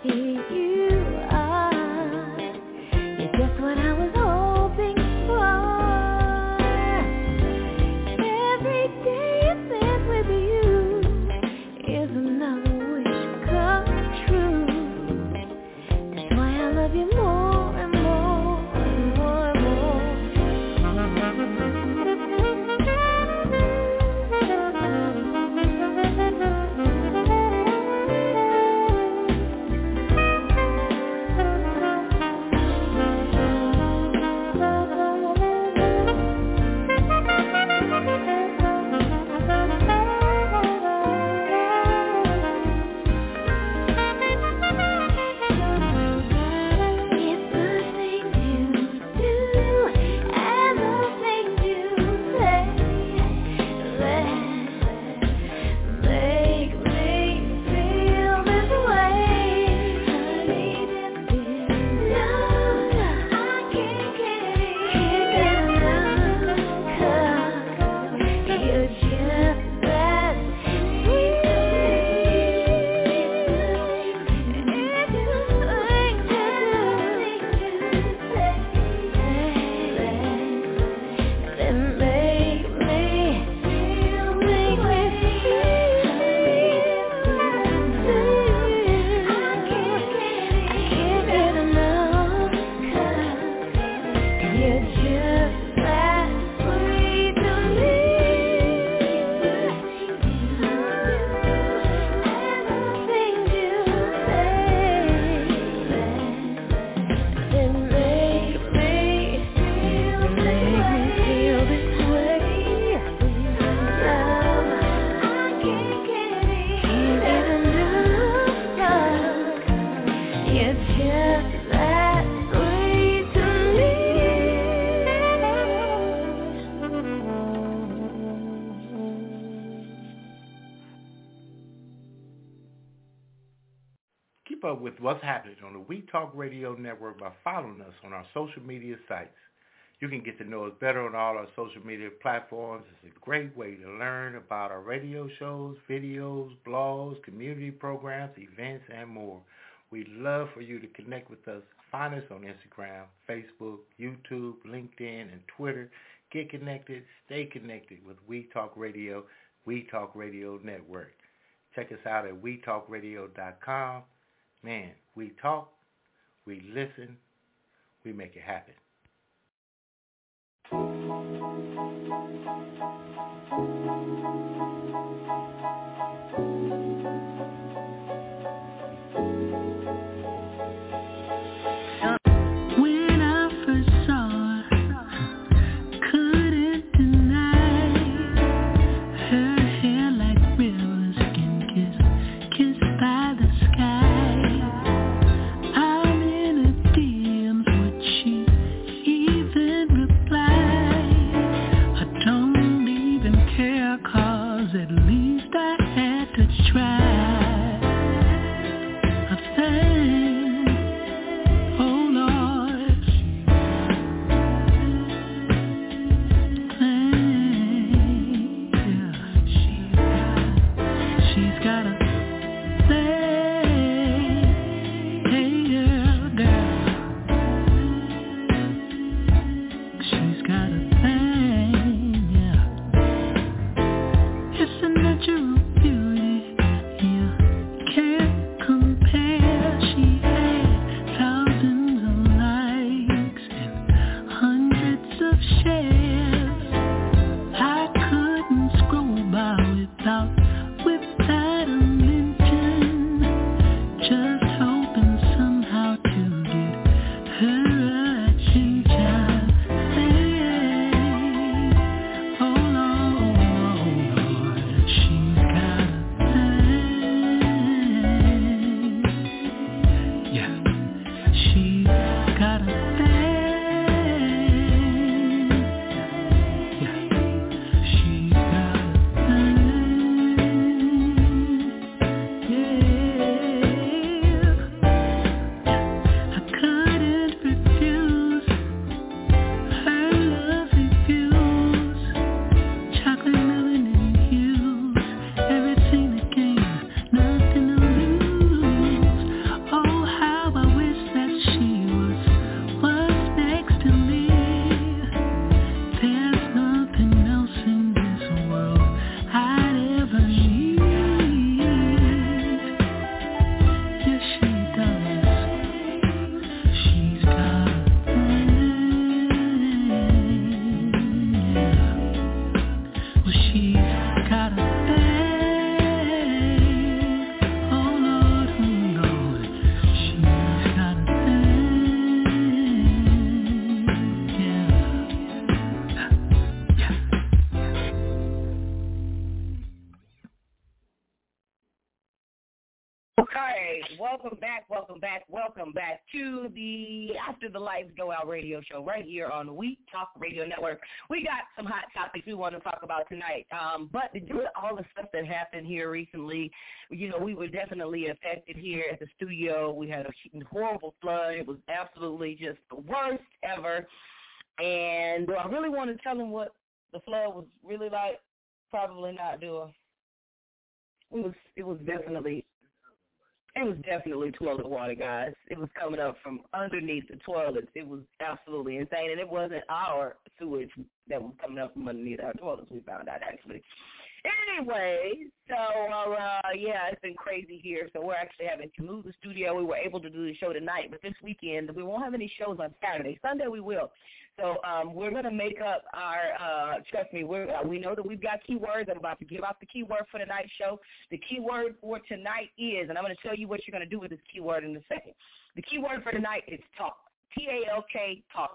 Keep up with what's happening on the We Talk Radio Network by following us on our social media sites. You can get to know us better on all our social media platforms. It's a great way to learn about our radio shows, videos, blogs, community programs, events, and more. We'd love for you to connect with us. Find us on Instagram, Facebook, YouTube, LinkedIn, and Twitter. Get connected, stay connected with We Talk Radio, We Talk Radio Network. Check us out at we talk radio dot com. Man, we talk, we listen, we make it happen. Oh welcome back, welcome back, welcome back to the After the Lights Go Out radio show right here on the We Talk Radio Network. We got some hot topics we want to talk about tonight, um, but due to all the stuff that happened here recently, you know, we were definitely affected here at the studio. We had a horrible flood. It was absolutely just the worst ever, and do I really want to tell them what the flood was really like? Probably not, do I? It was, it was definitely... It was definitely toilet water, guys. It was coming up from underneath the toilets. It was absolutely insane, and it wasn't our sewage that was coming up from underneath our toilets, we found out, actually. Anyway, so, uh, yeah, it's been crazy here, so we're actually having to move the studio. We were able to do the show tonight, but this weekend we won't have any shows on Saturday. Sunday we will. So um, we're going to make up our, uh, trust me, we're, uh, we know that we've got keywords. I'm about to give out the keyword for tonight's show. The keyword for tonight is, and I'm going to tell you what you're going to do with this keyword in a second. The keyword for tonight is talk, T A L K, talk,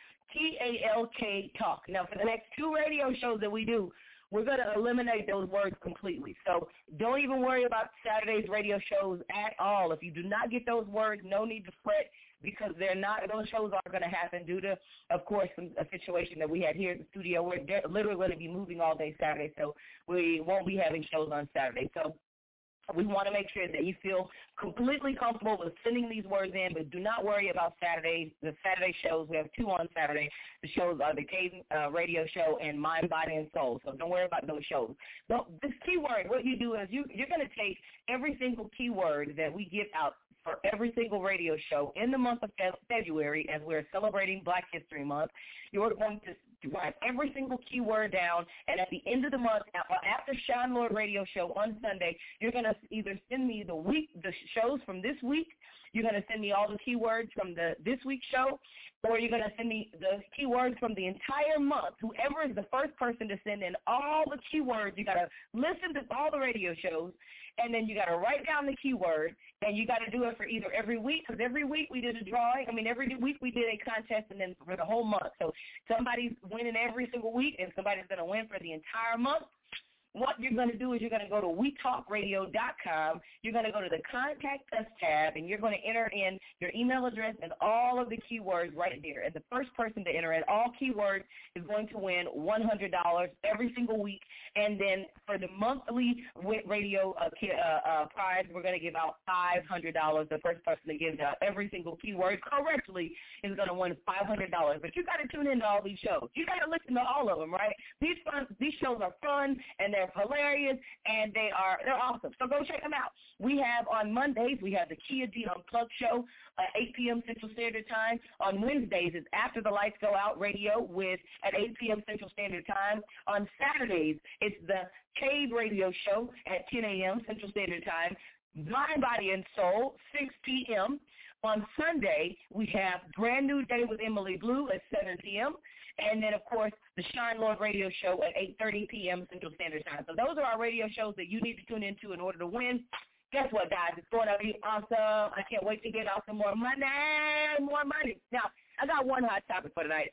T A L K, talk. Now, for the next two radio shows that we do, we're going to eliminate those words completely. So don't even worry about Saturday's radio shows at all. If you do not get those words, no need to fret, because they're not, those shows aren't going to happen due to, of course, some, a situation that we had here at the studio. We're literally going to be moving all day Saturday, so we won't be having shows on Saturday. So we want to make sure that you feel completely comfortable with sending these words in, but do not worry about Saturday. The Saturday shows, we have two on Saturday. The shows are the K uh, radio show and Mind, Body, and Soul, so don't worry about those shows. But this keyword, what you do is you, you're going to take every single keyword that we give out for every single radio show in the month of February, as we're celebrating Black History Month. You're going to write every single keyword down, and at the end of the month, after Shine Lord Radio Show on Sunday, you're going to either send me the week, the shows from this week, you're going to send me all the keywords from the this week's show, or you're going to send me the keywords from the entire month. Whoever is the first person to send in all the keywords, you got to listen to all the radio shows, and then you got to write down the keyword, and you got to do it for either every week, because every week we did a drawing. I mean, every week we did a contest, and then for the whole month. So somebody's winning every single week, and somebody's going to win for the entire month. What you're going to do is you're going to go to we talk radio dot com. You're going to go to the Contact Us tab, and you're going to enter in your email address and all of the keywords right there. And the first person to enter in all keywords is going to win one hundred dollars every single week. And then for the monthly radio uh, uh, uh, prize, we're going to give out five hundred dollars. The first person that gives out every single keyword correctly is going to win five hundred dollars. But you got to tune into all these shows. You got to listen to all of them, right? These fun, these shows are fun, and they're hilarious, and they are they're awesome. So go check them out. We have on Mondays, we have the Kia D Unplugged show at eight p.m. Central Standard Time. On Wednesdays, it's After the Lights Go Out Radio with at eight p.m. Central Standard Time. On Saturdays, it's the Cave Radio Show at ten a.m. Central Standard Time. Mind, Body, and Soul, six p.m. On Sunday, we have Brand New Day with Emily Blue at seven p.m., and then, of course, the Shine Lord Radio Show at eight thirty p.m. Central Standard Time. So those are our radio shows that you need to tune into in order to win. Guess what, guys? It's going to be awesome. I can't wait to get out some more money, more money. Now, I got one hot topic for tonight.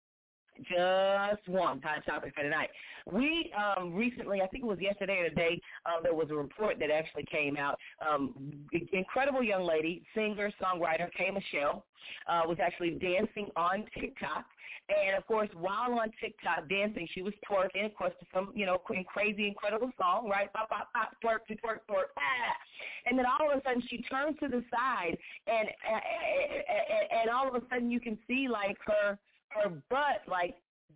Just one hot topic for tonight. We um, recently, I think it was yesterday or today, um, there was a report that actually came out. Um, incredible young lady, singer, songwriter, K. Michelle, uh, was actually dancing on TikTok. And, of course, while on TikTok dancing, she was twerking, of course, to some, you know, crazy, incredible song, right? Pop, pop, pop, twerk, twerk, twerk, ah. And then all of a sudden she turns to the side, and, and, and all of a sudden you can see, like, her, her butt, like,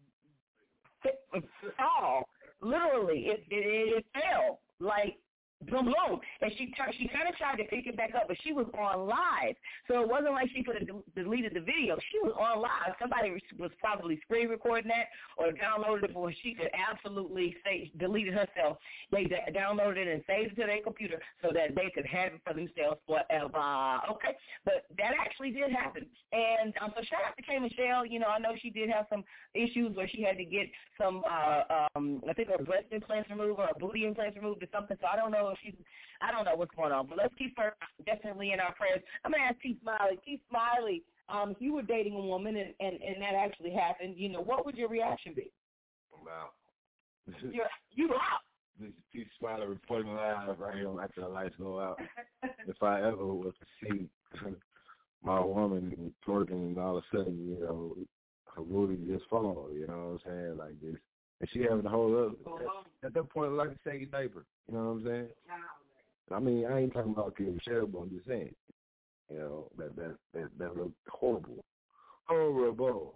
fall. Literally, it, it, it fell, like, boom, boom. And she turned, she kind of tried to pick it back up, but she was on live. So it wasn't like she could have deleted the video. She was on live. Somebody was probably screen recording that or downloaded it before she could absolutely say, delete it herself. They d- downloaded it and saved it to their computer so that they could have it for themselves forever. Okay? But that actually did happen. And um, so shout out to K. Michelle. You know, I know she did have some issues where she had to get some, uh, um, I think her breast implants removed or her booty implants removed or something. So I don't know if she's, I don't know what's going on, but let's keep her definitely in our prayers. I'm going to ask T. Smiley. T. Smiley, um, if you were dating a woman and, and, and that actually happened, you know, what would your reaction be? Wow. You're, you out. this T Smiley reporting live right here on After the Lights Go Out. If I ever was to see my woman twerking and all of a sudden, you know, her booty just fall, you know what I'm saying, like this. And she having to hold up. At, at that point, like a shaggy diaper, you know what I'm saying? I mean, I ain't talking about Kim Michelle, but I'm just saying, you know, that that that, that looked horrible. Horrible.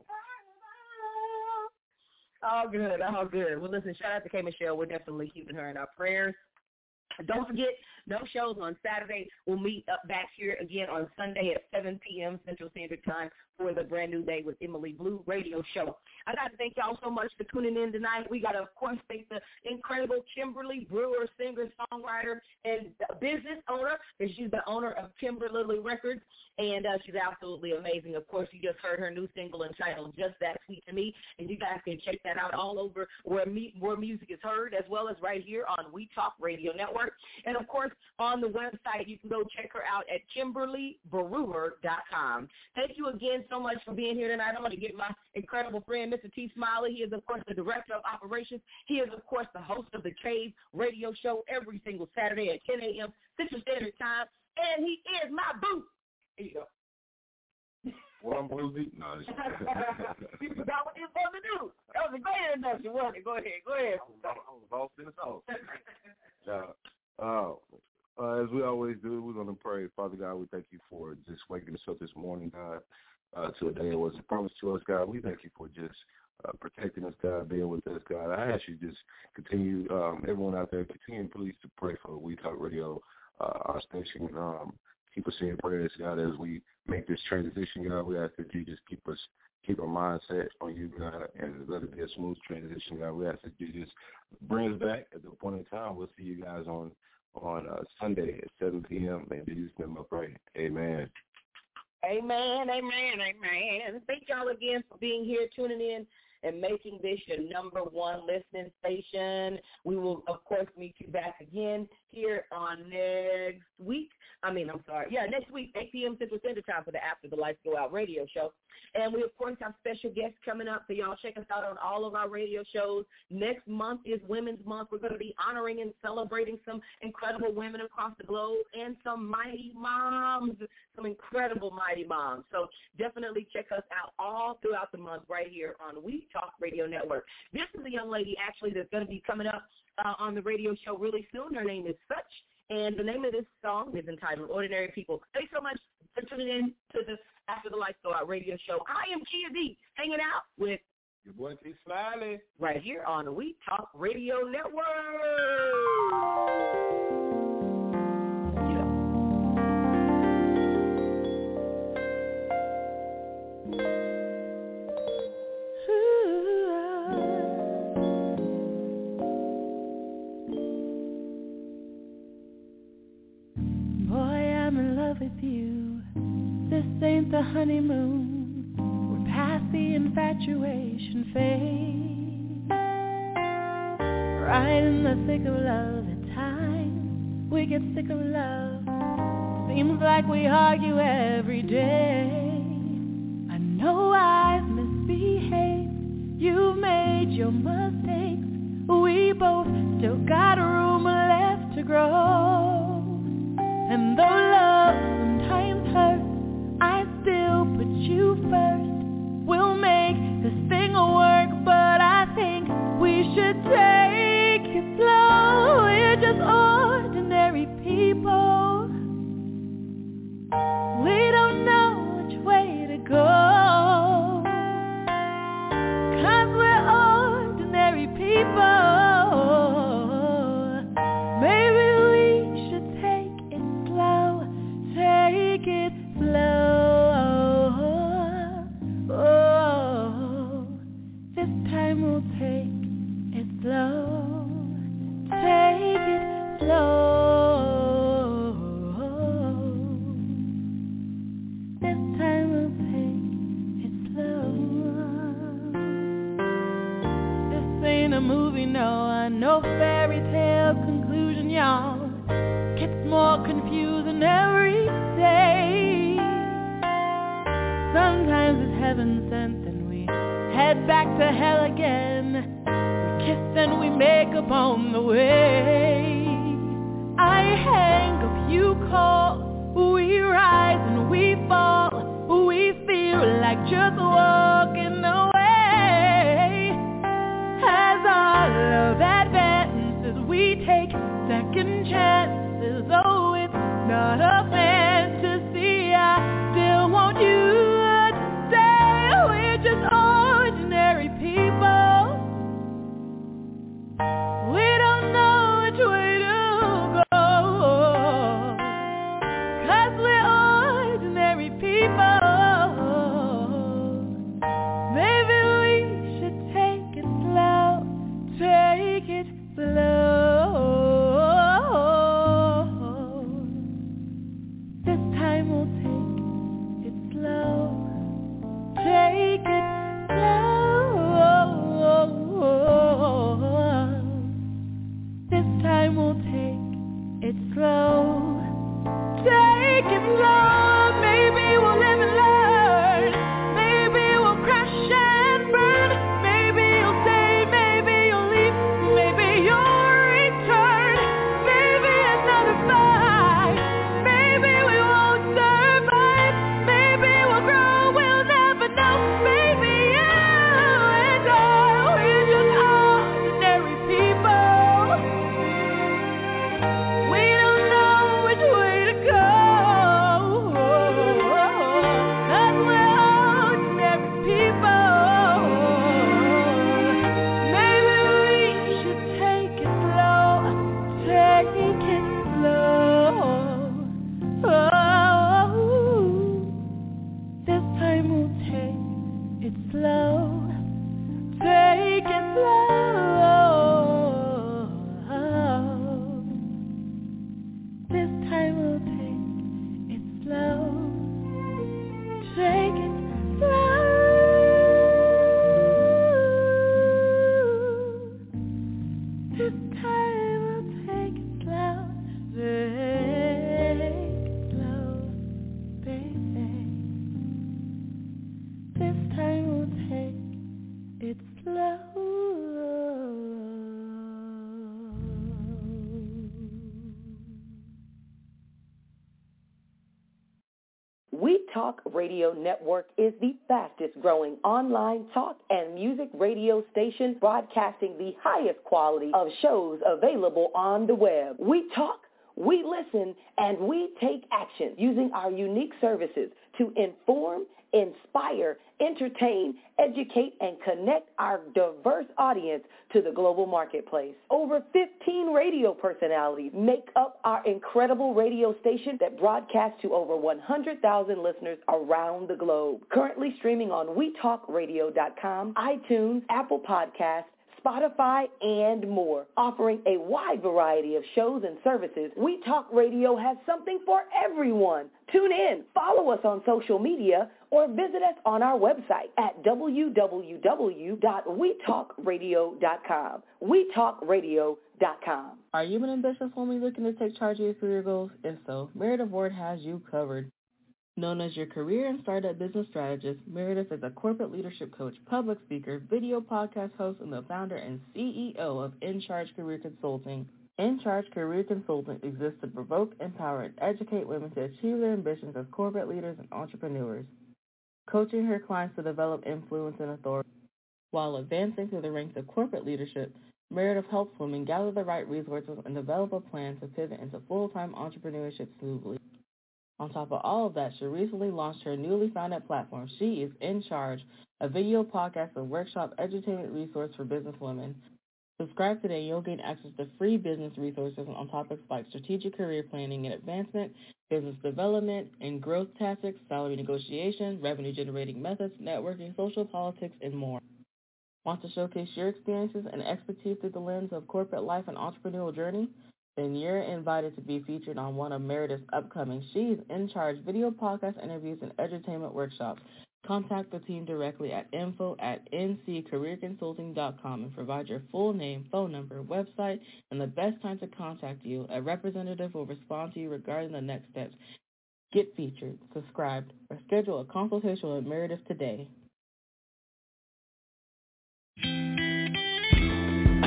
All good, all good. Well, listen, shout out to K. Michelle. We're definitely keeping her in our prayers. Don't forget, no shows on Saturday. We'll meet up back here again on Sunday at seven p.m. Central Standard Time for the Brand New Day with Emily Blue radio show. I got to thank y'all so much for tuning in tonight. We got to, of course, thank the incredible Kimberly Brewer, singer, songwriter, and business owner. And she's the owner of Kimberly Records, and uh, she's absolutely amazing. Of course, you just heard her new single entitled Just That Sweet to Me, and you guys can check that out all over where, me, where music is heard, as well as right here on We Talk Radio Network. And, of course, on the website, you can go check her out at kimberly brewer dot com. Thank you again so much for being here tonight. I want to give my incredible friend, Mister T. Smiley. He is, of course, the director of operations. He is, of course, the host of the Cave radio show every single Saturday at ten a.m. Central Standard Time. And he is my boo. Here you go. What I'm boozy? No, you forgot what you were supposed to do. That was a great introduction, wasn't it? Go ahead, go ahead. I was lost in the sauce. Yeah. Uh, uh, as we always do, we're going to pray. Father God, we thank you for just waking us up this morning, God, uh, to a day that wasn't promised to us, God. We thank you for just uh, protecting us, God, being with us, God. I ask you just continue, um, everyone out there, continue please to pray for We Talk Radio, uh, our station. Um, keep us in prayers, God, as we make this transition, God. We ask that you just keep us, keep our mindset on you, God, and let it be a smooth transition, God. We ask that you just bring us back at the point in time. We'll see you guys on on uh, Sunday at seven p.m. In Jesus' name I pray. Amen. Amen, amen, amen. Thank y'all again for being here, tuning in, and making this your number one listening station. We will, of course, meet you back again here on next week. I mean, I'm sorry. Yeah, next week, eight p.m. Central Standard Time for the After the Lights Go Out radio show. And we, of course, have special guests coming up, so y'all check us out on all of our radio shows. Next month is Women's Month. We're going to be honoring and celebrating some incredible women across the globe and some mighty moms, some incredible mighty moms. So definitely check us out all throughout the month right here on We Talk Radio Network. This is a young lady, actually, that's going to be coming up uh, on the radio show really soon. Her name is Such, and the name of this song is entitled Ordinary People. Thanks so much for tuning in to the After the Lights Go Out radio show. I am Kia D, hanging out with your boy T. Smiley right here on the We Talk Radio Network. With you, this ain't the honeymoon. We're past the infatuation phase. Right in the thick of love, at times we get sick of love. Seems like we argue every day. I know I've misbehaved. You've made your mistakes. We both still got room left to grow. And though love sometimes hurts, I still put you first. We'll make this thing work, but I think we should take it slow. We're just ordinary people. We don't know which way to go, 'cause we're ordinary people. Slow, take it slow. This time we'll take it slow. This ain't a movie, no, no fairy tale conclusion, y'all. Gets more confusing every day. Sometimes it's heaven sent, and we head back to hell again. kiss and we make up on the way. I hang up, you call, we rise and we fall, we feel like just walking away. As our love advances, we take second chances, oh it's not a fantasy, I still want you to stay. We're just ordinary people, we don't know which way to go, 'cause we're ordinary people. Maybe we should take it slow, take it slow. This time we'll take it slow, take it slow. This time we'll take it slow, take it slow. Maybe we'll live and learn, maybe we'll crash and burn, maybe you'll stay, maybe you'll leave, maybe you'll return, maybe another fight, maybe we won't survive, maybe we'll grow, we'll never know, maybe you and I, we're just ordinary people, we don't know which way to go, 'cause we're ordinary people. Maybe we should take it slow, take it slow. Oh, this time we'll take it slow, take it slow. This time we'll take it slow, take it slow. This time we'll take it slow, take it slow, baby. This time we'll take it slow. We Talk Radio Network is the fastest growing online talk and music radio station broadcasting the highest quality of shows available on the web. We talk, we listen, and we take action using our unique services to inform, inspire, entertain, educate, and connect our diverse audience to the global marketplace. Over fifteen radio personalities make up our incredible radio station that broadcasts to over one hundred thousand listeners around the globe. Currently streaming on we talk radio dot com, iTunes, Apple Podcasts, Spotify, and more. Offering a wide variety of shows and services, We Talk Radio has something for everyone. Tune in, follow us on social media, or visit us on our website at w w w dot we talk radio dot com. we talk radio dot com. Are you an ambitious woman looking to take charge of your career goals? If so, Meredith Ward has you covered. Known as your career and startup business strategist, Meredith is a corporate leadership coach, public speaker, video podcast host, and the founder and C E O of In Charge Career Consulting. In Charge Career Consulting exists to provoke, empower, and educate women to achieve their ambitions as corporate leaders and entrepreneurs, coaching her clients to develop influence and authority. While advancing through the ranks of corporate leadership, Meredith helps women gather the right resources and develop a plan to pivot into full-time entrepreneurship smoothly. On top of all of that, she recently launched her newly founded platform, She is In Charge, a video podcast and workshop edutainment resource for businesswomen. Subscribe today and you'll gain access to free business resources on topics like strategic career planning and advancement, business development and growth tactics, salary negotiation, revenue-generating methods, networking, social politics, and more. Want to showcase your experiences and expertise through the lens of corporate life and entrepreneurial journey? Then you're invited to be featured on one of Meredith's upcoming She's In Charge video podcast interviews and edutainment workshops. Contact the team directly at info at n c career consulting dot com and provide your full name, phone number, website, and the best time to contact you. A representative will respond to you regarding the next steps. Get featured, subscribed, or schedule a consultation with Meredith today.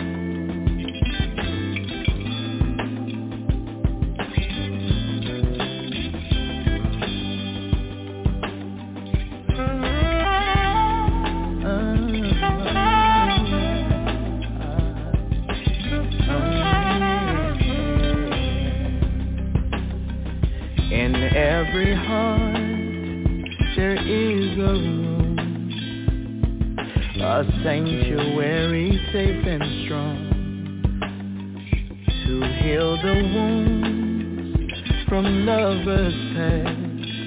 share is a room, a sanctuary safe and strong, to heal the wounds from lovers past,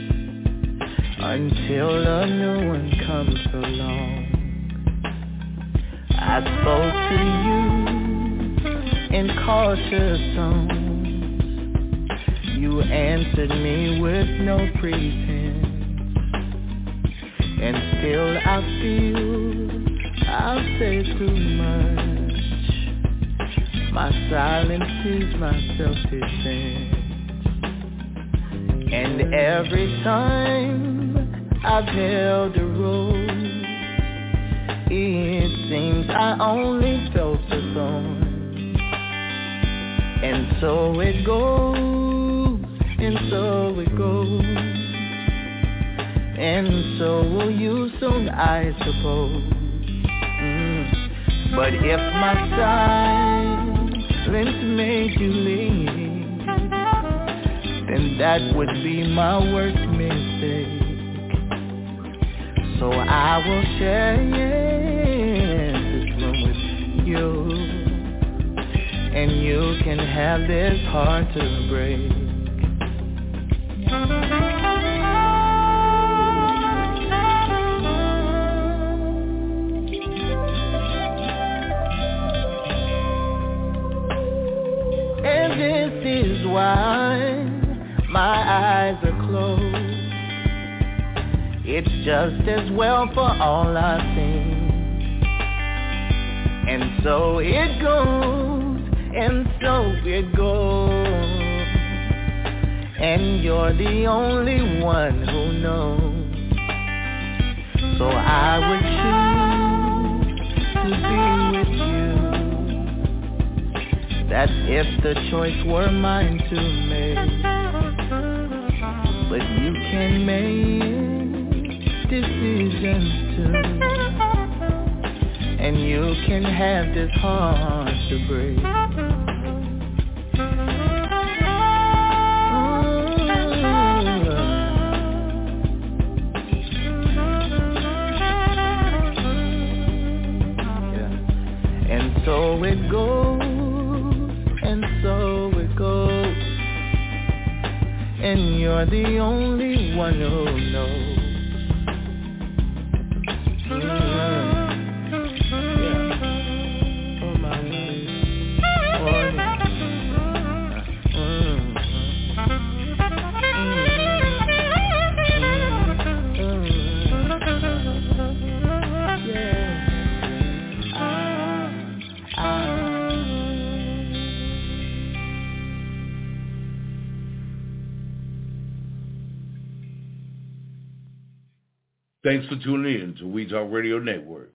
until a new one comes along. I spoke to you in cautious tones. You answered me with no pretense, and still I feel I've said too much. My silence is my self-defense, and every time I've held a rose, it seems I only felt the thorn. And so it goes, and so it goes, and so will you soon, I suppose. Mm. But if my silence made you leave, then that would be my worst mistake. So I will share this room with you, and you can have this heart to break. And this is why my eyes are closed. It's just as well for all I've seen. And so it goes, and so it goes, and you're the only one who knows. So I would choose to be with you. That's if the choice were mine to make. But you can make decisions too, and you can have this heart to break. Yeah. And so it goes, and so it goes, and you're the only one who knows. Thanks for tuning in to We Talk Radio Network.